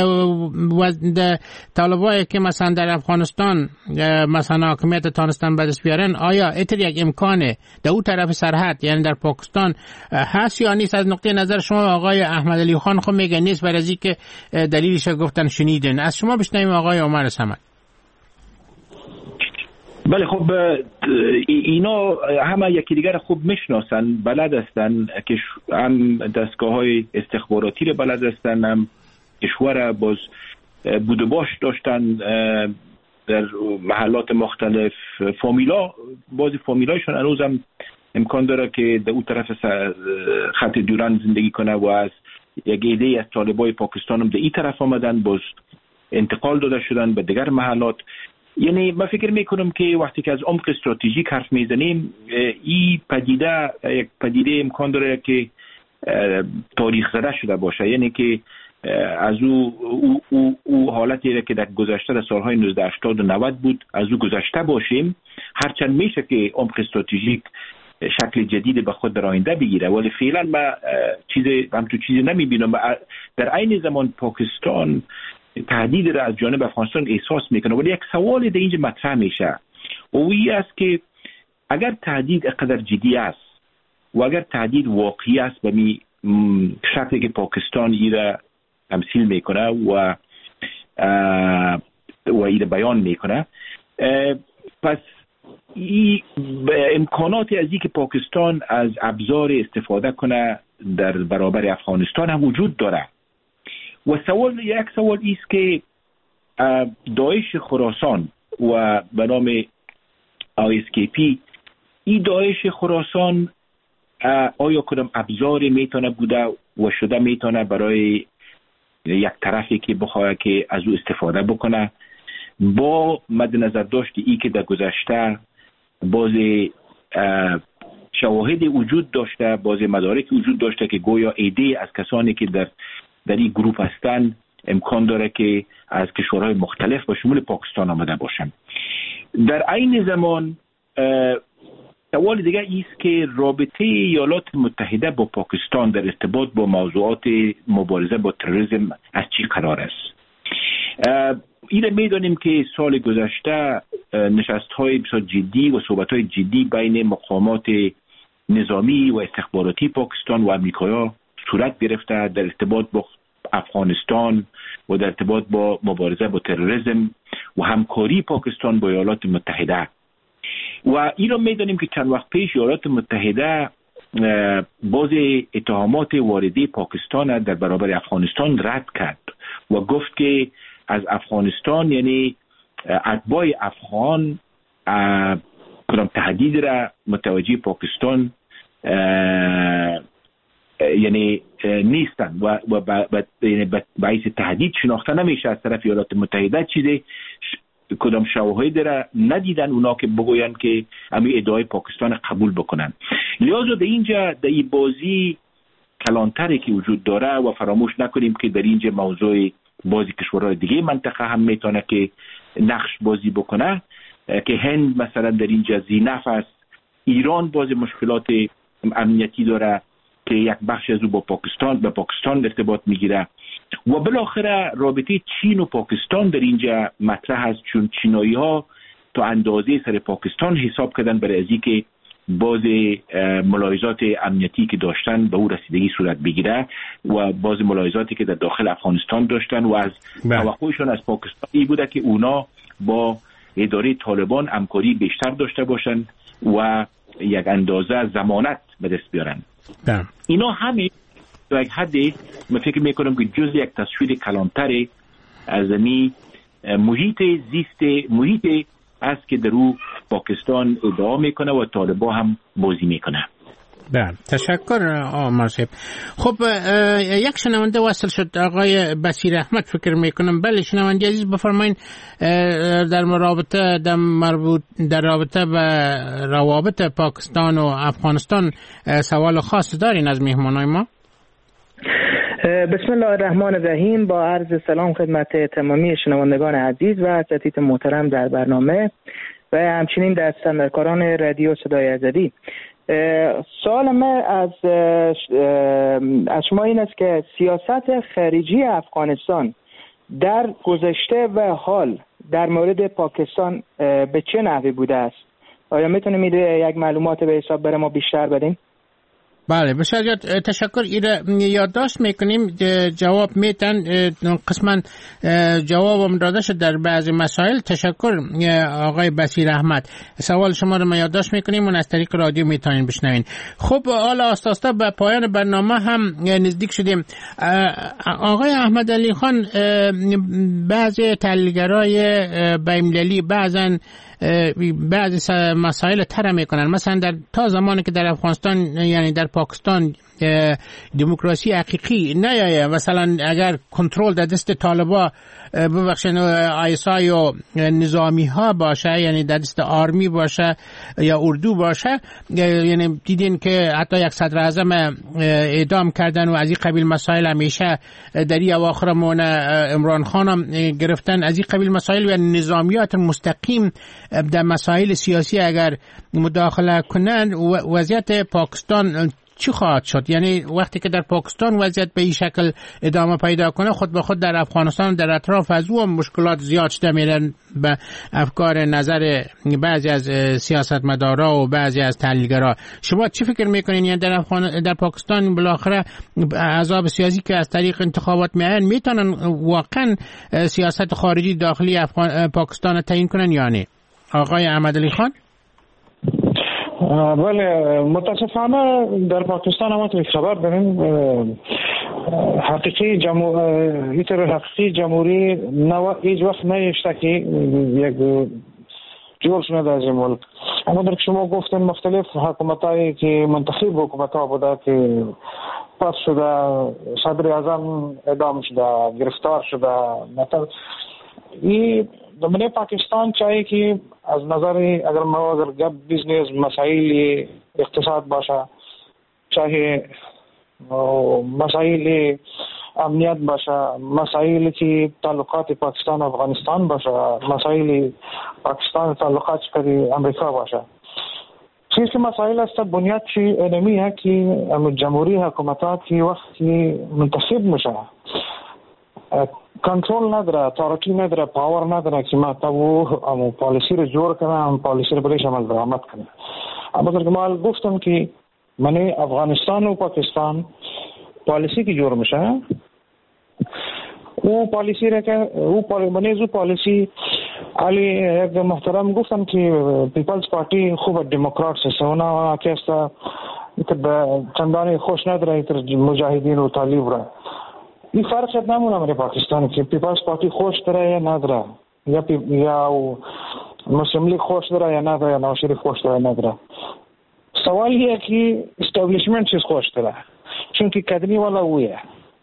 طالبایی که مثلا در افغانستان مثلا حاکمیت تانستن به دست بیارن، آیا اتر یک امکانه در اون طرف سرحد یعنی در پاکستان هست یا نیست؟ از نقطه نظر شما آقای احمد علی خان خب میگه نیست، برای از اینکه دلیلش گفتن شنیدین. از شما بشنویم آقای عمر صمد. بله، خب اینا همه یکی دیگر خوب میشناسن، بلد هستن که هم دستگاه های استخباراتی رو بلد هستن، هم کشور باز بود و باش داشتن در محلات مختلف. بعضی فامیلایشون هنوز هم امکان داره که در اون طرف خط دوران زندگی کنه و از یک ایده از طالبای پاکستان هم در این طرف آمدن، باز انتقال داده شدن به دیگر محلات. یعنی من فکر میکنم که وقتی که از عمق استراتژیک حرف میزنیم، این پدیده یک پدیده امکان داره که تاریخ زده شده باشه، یعنی که از او حالتی که در گذشته در سالهای 1980 و 90 بود از او گذشته باشیم. هرچند میشه که عمق استراتژیک شکل جدید به خود در آینده بگیره، ولی فعلا من چیزی نمیبینم. در عین زمان پاکستان تهدید را از جانب افغانستان احساس میکنه، ولی یک سوال در اینجا مطرح میشه و این است که اگر تهدید اقدر جدی است و اگر تهدید واقعی است به شکلی که پاکستان این را تمثیل میکنه و این را بیان میکنه، پس این امکاناتی از این که پاکستان از ابزار استفاده کنه در برابر افغانستان هم وجود داره. و یک سوال ایست که داعش خراسان و به نام ISKP، این داعش خراسان آیا کدام ابزاری میتونه بوده و شده میتونه برای یک طرفی که بخواه که از او استفاده بکنه، با مد نظر داشت ای که در گذشته باز شواهد وجود داشته، باز مدارک وجود داشته که گویا ایده از کسانی که در این گروپ هستند امکان داره که از کشورهای مختلف و شمول پاکستان آمده باشند. در عین زمان سوال دیگه ایست که رابطه ایالات متحده با پاکستان در ارتباط با موضوعات مبارزه با تروریسم از چی قرار است؟ این رو میدانیم که سال گذشته نشست‌های بسیار جدی و صحبت‌های جدی بین مقامات نظامی و استخباراتی پاکستان و امریکا صورت گرفته در ارتباط با افغانستان و در ارتباط با مبارزه با تروریسم و همکاری پاکستان با ایالات متحده. و این رو میدانیم که چند وقت پیش ایالات متحده باز اتهامات وارده پاکستان در برابر افغانستان رد کرد و گفت که از افغانستان یعنی اتباع افغان کدام تهدید را متوجه پاکستان یعنی نیستن و باعث تهدید شناخته نمیشه از طرف ایالات متحده. چیزی کدام شواهد را ندیدن اونا که بگوین که امی ادعای پاکستان قبول بکنن. لذا در اینجا در این بازی کلانتری که وجود داره و فراموش نکنیم که در اینجا موضوع بازی کشورهای دیگه منطقه هم میتونه که نقش بازی بکنه، که هند مثلا در اینجا ذی‌نفع است، ایران باز مشکلات امنیتی داره که یک بخش از او با پاکستان ارتباط میگیره و بالاخره رابطه چین و پاکستان در اینجا مطرح است، چون چینایی ها تا اندازه سر پاکستان حساب کردن برای ازی که باز ملاحظات امنیتی که داشتن به او رسیدگی صورت بگیره و باز ملاحظاتی که در داخل افغانستان داشتن و از توقعشون از پاکستان این بوده که اونا با اداره طالبان همکاری بیشتر داشته باشن و یک اندازه ضمانت به دست بیارن. اینا همه در یک حدی من فکر میکنم که جز یک تصویر کلانتر از این محیط است که در او پاکستان ادعا میکنه و طالبان هم بازی میکنه. بله، تشکر آمار صاحب. خب یک شنونده وصل شد، آقای بصیر احمد فکر میکنم. بله شنونده عزیز بفرمایید، در رابطه به روابط پاکستان و افغانستان سوال خاص دارین از مهمانای ما؟ بسم الله الرحمن الرحیم. با عرض سلام خدمت تمامی شنوندگان عزیز و اساتید محترم در برنامه. و همچنین دستندرکاران رادیو صدای آزادی. سوال من از شما این است که سیاست خارجی افغانستان در گذشته و حال در مورد پاکستان به چه نحوی بوده است؟ آیا میتونید یک معلومات به حساب برای ما بیشتر بدین؟ بله بسیار تشکر. یادداشت میکنیم جواب میتن قسما جوابم داده شد در بعضی مسائل. تشکر آقای بصیر احمد. سوال شما رو ما یادداشت میکنیم و از طریق رادیو میتونین بشنوین. خب حالا آستا به پایان برنامه هم نزدیک شدیم. آقای احمد علی خان، بعضی تحلیلگرای بین‌المللی بعضی مسائل طرح میکنن، مثلا تا زمانی که در افغانستان یعنی در پاکستان دموکراسی حقیقی نیایه، مثلا اگر کنترل در دست طالبا ببخشن آیسای و نظامی ها باشه، یعنی در دست آرمی باشه یا اردو باشه، یعنی دیدین که حتی یک صدر اعظم اعدام کردن و از این قبیل مسائل همیشه در این اواخرمون عمران خان هم گرفتن، از این قبیل مسائل و نظامیات مستقیم در مسائل سیاسی اگر مداخله کنند وضعیت پاکستان چی خواهد شد؟ یعنی وقتی که در پاکستان وضعیت به این شکل ادامه پیدا کنه، خود به خود در افغانستان در اطراف از او مشکلات زیاد شده میرن. به افکار نظر بعضی از سیاستمدارا و بعضی از تحلیلگرا، شما چی فکر میکنین؟ یعنی در پاکستان بالاخره احزاب سیاسی که از طریق انتخابات میان میتونن واقعا سیاست خارجی داخلی پاکستان تعیین کنن یا نه؟ آقای احمد علی خان. بله، متاسفانه در پاکستان هم تو خبر داریم حقیقی جمهوری هیچ وقت نیشته که یک جور شده از این ملک. اما در شما گفتن مختلف حکومتایی که منتخب حکومتها بوده که پس شده، صدر اعظم اعدام شده، گرفتار شده. مثلا این دمنه پاکستان چاهیه که از نظر اگر گپ بیزنس مسائل اقتصاد باشه، چاهے مسائل امنیت باشه، مسائل که تعلقات پاکستان و افغانستان باشه، مسائل پاکستان تعلقات کری امریکا باشه، چیز که مسائل است بنیاد چی اینمی ہے که جمهوری حکومتات کی وقتی منتخب میشه کنترل نداره، اتوریتی نداره، پاور نداره که ما تو پالیسی رو جور کنه، پالیسی رو بلیش عمل درآمد کنه. اما در کمال گفتم که من افغانستان و پاکستان پالیسی کی جور میشه، او پالیسی را که او پالیسی علی یک محترم گفتم که پیپلز پارتی خوب دموکرات است، اونا که است که چندانی خوش نداره که مجاهدین و طالب را. این فرق نمونه در پاکستان که پیپلز پارتی خوش داره یا نداره، یا مسلم لیگ خوش داره یا نداره، یا نواز شریف خوش داره یا نداره. سوال یہ ہے کہ اسٹیبلشمنٹ چیز خوش داره، چونکہ قدمی والا اویه.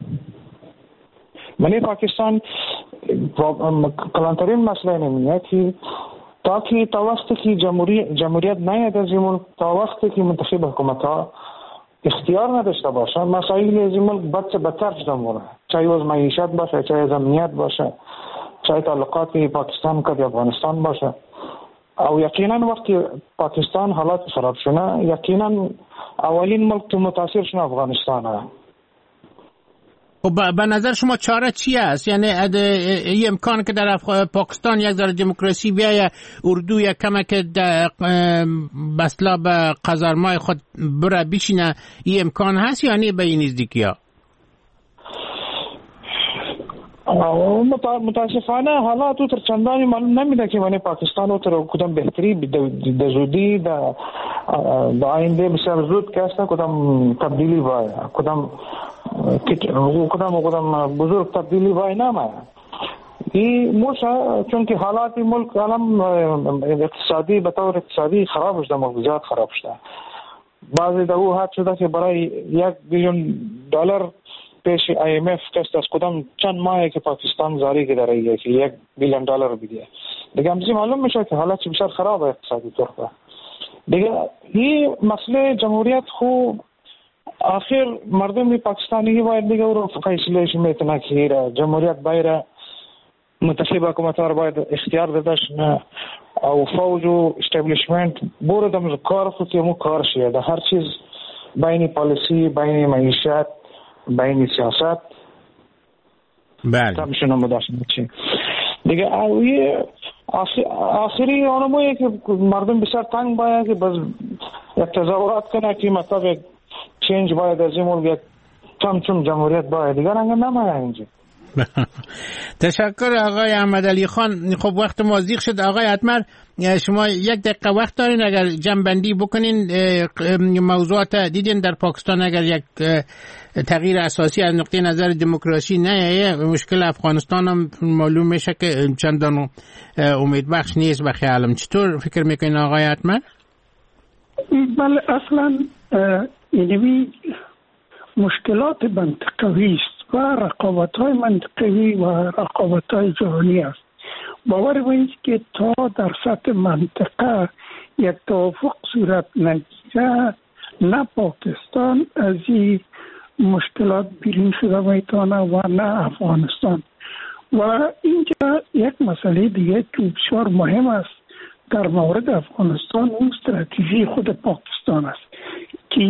منی پاکستان کلانترین مسئله نمیه که تا وقتی که جمهوریت نیاد از این ملک، تا وقتی که منتخب حکومت ها اختیار نداشته باشه، مسائل از این ملک بد سے بدتر شده مونه، چاہے از معیشت باشه، چاہے از امنیت باشه، چاہے تعلقات پاکستان که افغانستان باشه. او یقینا وقتی پاکستان حالات خراب شونه، یقینا اولین ملک تو متاثر شونه افغانستانه. خب به نظر شما چاره چی است؟ یعنی این امکان که در پاکستان یک ذره دموکراسی بیایه، اردو یک کمه که بسلا به قزارمای خود بره بشینه، این امکان هست یا نه به این نزدیکی ها؟ متاسفانه حالات تر چندانی معلوم نمیده که من پاکستان و تر کدام بهتری به زودی در آینده بسیار زود که است کدام تبدیلی باید، کدام بزرگ تبدیلی باید نماید. این موشه چونکه حالات ملک الان اقتصادی به طور اقتصادی خراب شده، موضوعات خراب شده. بعضی در او حد شده که برای $1 بیلیون پیش IMF کست از کدام چند ماهی که پاکستان زاری که داره که $1 بیلیون بده. دیگه همچنین معلوم میشه که حالات بسیار خراب اقتصادی طور پر. دیگه این مسئله جمهوریت خوب آخر مردم پاکستانی باید دیگه او رو فیصلهش میتونه که جمهوریت باید متخب حکومت‌ها باید اختیار دادش نه او فوج و استابلیشمنت بردم کار خود که مو کار شده در هر چیز بین پالیسی بین معیشت بین سیاست بله تمشون مداخله چی دیگه اوی آخری آنمایی که مردم بسیار تنگ باید که بس یک تظاهرات کنه که مطلب یک چینج باید از این ملک چون جمهوریت باید دیگر انگه نمایه اینجا. تشکر آقای احمدعلی خان. خب وقت ما زیغ شد. آقای اتمر شما یک دقیقه وقت دارین اگر جمع‌بندی بکنین موضوعات دیدین در پاکستان اگر یک تغییر اساسی از نقطه نظر دموکراسی نه مشکل افغانستان هم معلوم میشه که چندان امیدبخش نیست به خیالم. چطور فکر میکنین آقای اتمر؟ بله اصلا اینوی مشکلات منطقوی است و رقابت‌های منطقوی و رقابت‌های جهانی است. باور کنید که تا در سطح منطقه یک توافق صورت نگیره نه پاکستان از این مشکلات بیرون شده میتونه و نه افغانستان. و اینجا یک مسئله دیگه که بسیار مهم است در مورد افغانستان اون استراتژی خود پاکستان است که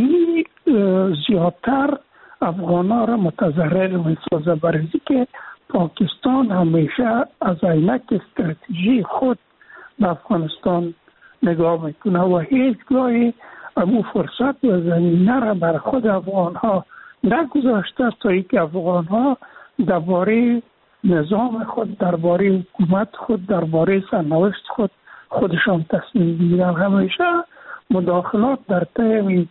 زیادتر افغان‌ها را متضرر می‌سازه برای که پاکستان همیشه از عینک استراتژی خود به افغانستان نگاه میکنه و هیچگاهی امو فرصت و زمینه را بر خود افغان‌ها نگذاشته تا اینکه افغان‌ها درباره نظام خود، درباره حکومت خود، درباره سرنوشت خودشان تصمیم بگیرن. همیشه مداخلات در طی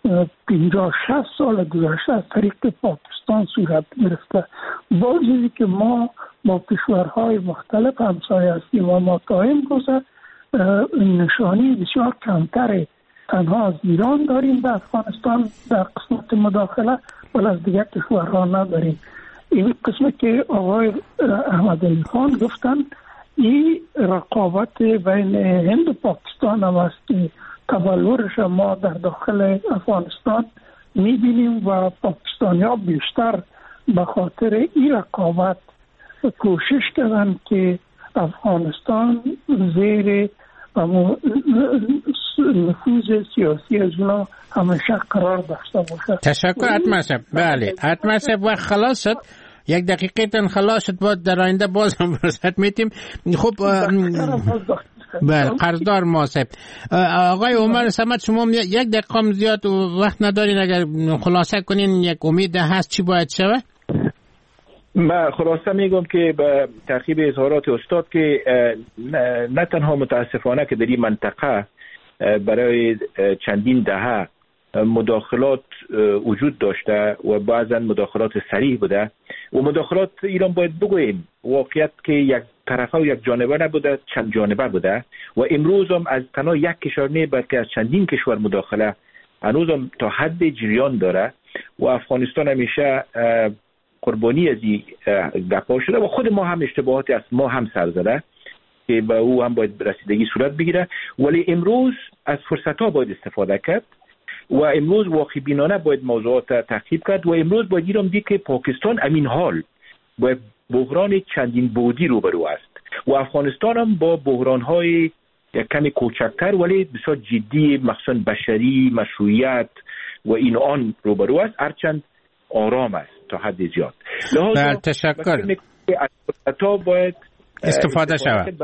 50-60 سال گذشته از طریق پاکستان صورت گرفته. با چیزی که ما با کشورهای مختلف همسایه هستیم و ما قائم گذار نشانی بسیار کمتر تنها از ایران داریم به افغانستان در قسمت مداخله ولی از دیگر کشورها نداریم. این قسمت که آقای احمدعلی خان گفتن این رقابت بین هند و پاکستان هم است که تبلورش ما در داخل افغانستان میبینیم و پاکستانی ها بیشتر به خاطر این رقابت کوشش کردن که افغانستان زیر نفوذ سیاسی از اونا همیشه قرار داشته باشه. تشکر اتمر صاحب. بله اتمر صاحب وقت خلاص شد. یک دقیقه تن خلاص شد باید در آینده باز هم فرصت میتیم. خب بله قرضدار ما صاحب. آقای عمر صمد شما یک دقیقه هم زیاد وقت ندارین اگر خلاصه کنین یک امید هست چی باید شود؟ من خلاصه میگم که به تعقیب اظهارات استاد که نه تنها متاسفانه که در این منطقه برای چندین دهه مداخلات وجود داشته و بعضا مداخلات صریح بوده و مداخلات ایران باید بگوییم واقعیت که یک طرفه و یک جانبه نبوده چند جانبه بوده و امروز هم از تنها یک کشور نه بلکه از چندین کشور مداخله هنوز هم تا حد جریان داره و افغانستان همیشه قربانی از این گپا شده و خود ما هم اشتباهاتی است ما هم سر زده که به او هم باید رسیدگی صورت بگیره ولی امروز از فرصت ها باید استفاده کرد و امروز واقع بینانه باید موضوعات تعقیب کرد و امروز باید ایران دید که پاکستان امین حال با بحران چندین بعدی روبرو است و افغانستان هم با بحران های یک کمی کوچکتر ولی بسیار جدی مخصوصا بشری مشروعیت و این آن روبرو است هرچند آرام است تا حد زیاد. لحاظا تشکر. از فرصت ها باید استفاده شود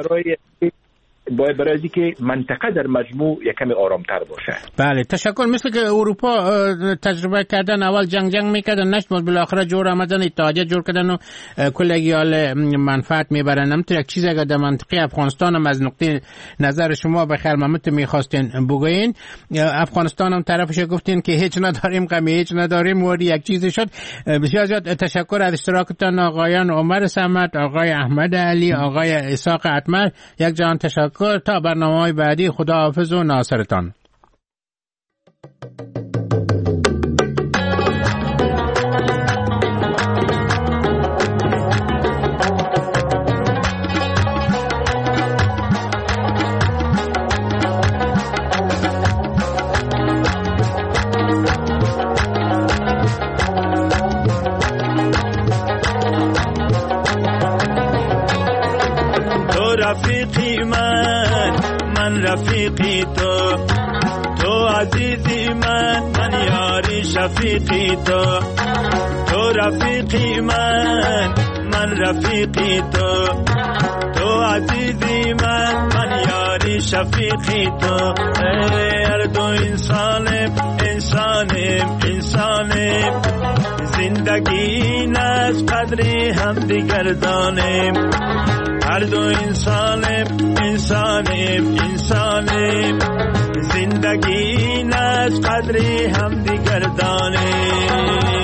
برای اینکه منطقه در مجموع یک کمی آرامتر باشه. بله تشکر. مثل که اروپا تجربه کردن اول جنگ میکردن نشد بالاخره جور آمدن اتحادیه جور کردن و کلگیال منفعت میبرن. همینطور یک چیز اگر در منطقه افغانستان هم از نقطه نظر شما به خیر محمد میخواستین بگوین افغانستان هم طرفش گفتین که هیچ نداریم غمی هیچ نداریم و یک چیزی شد. بسیار زیاد تشکر از اشتراکتان آقایان عمر صمد آقای احمدعلی آقای اسحاق اتمر. یک جان تشکر. تا برنامه‌های بعدی خداحافظ و ناصرتان. رفیقی تو عزیزی من یاری شفیقی تو رفیقی من رفیقی تو عزیزی من یاری شفیقی تو هر دو انسانیم زندگی این از قدری هم دیگر دانیم هر دو انسانیم زندگی این از قدری هم دیگر دانیم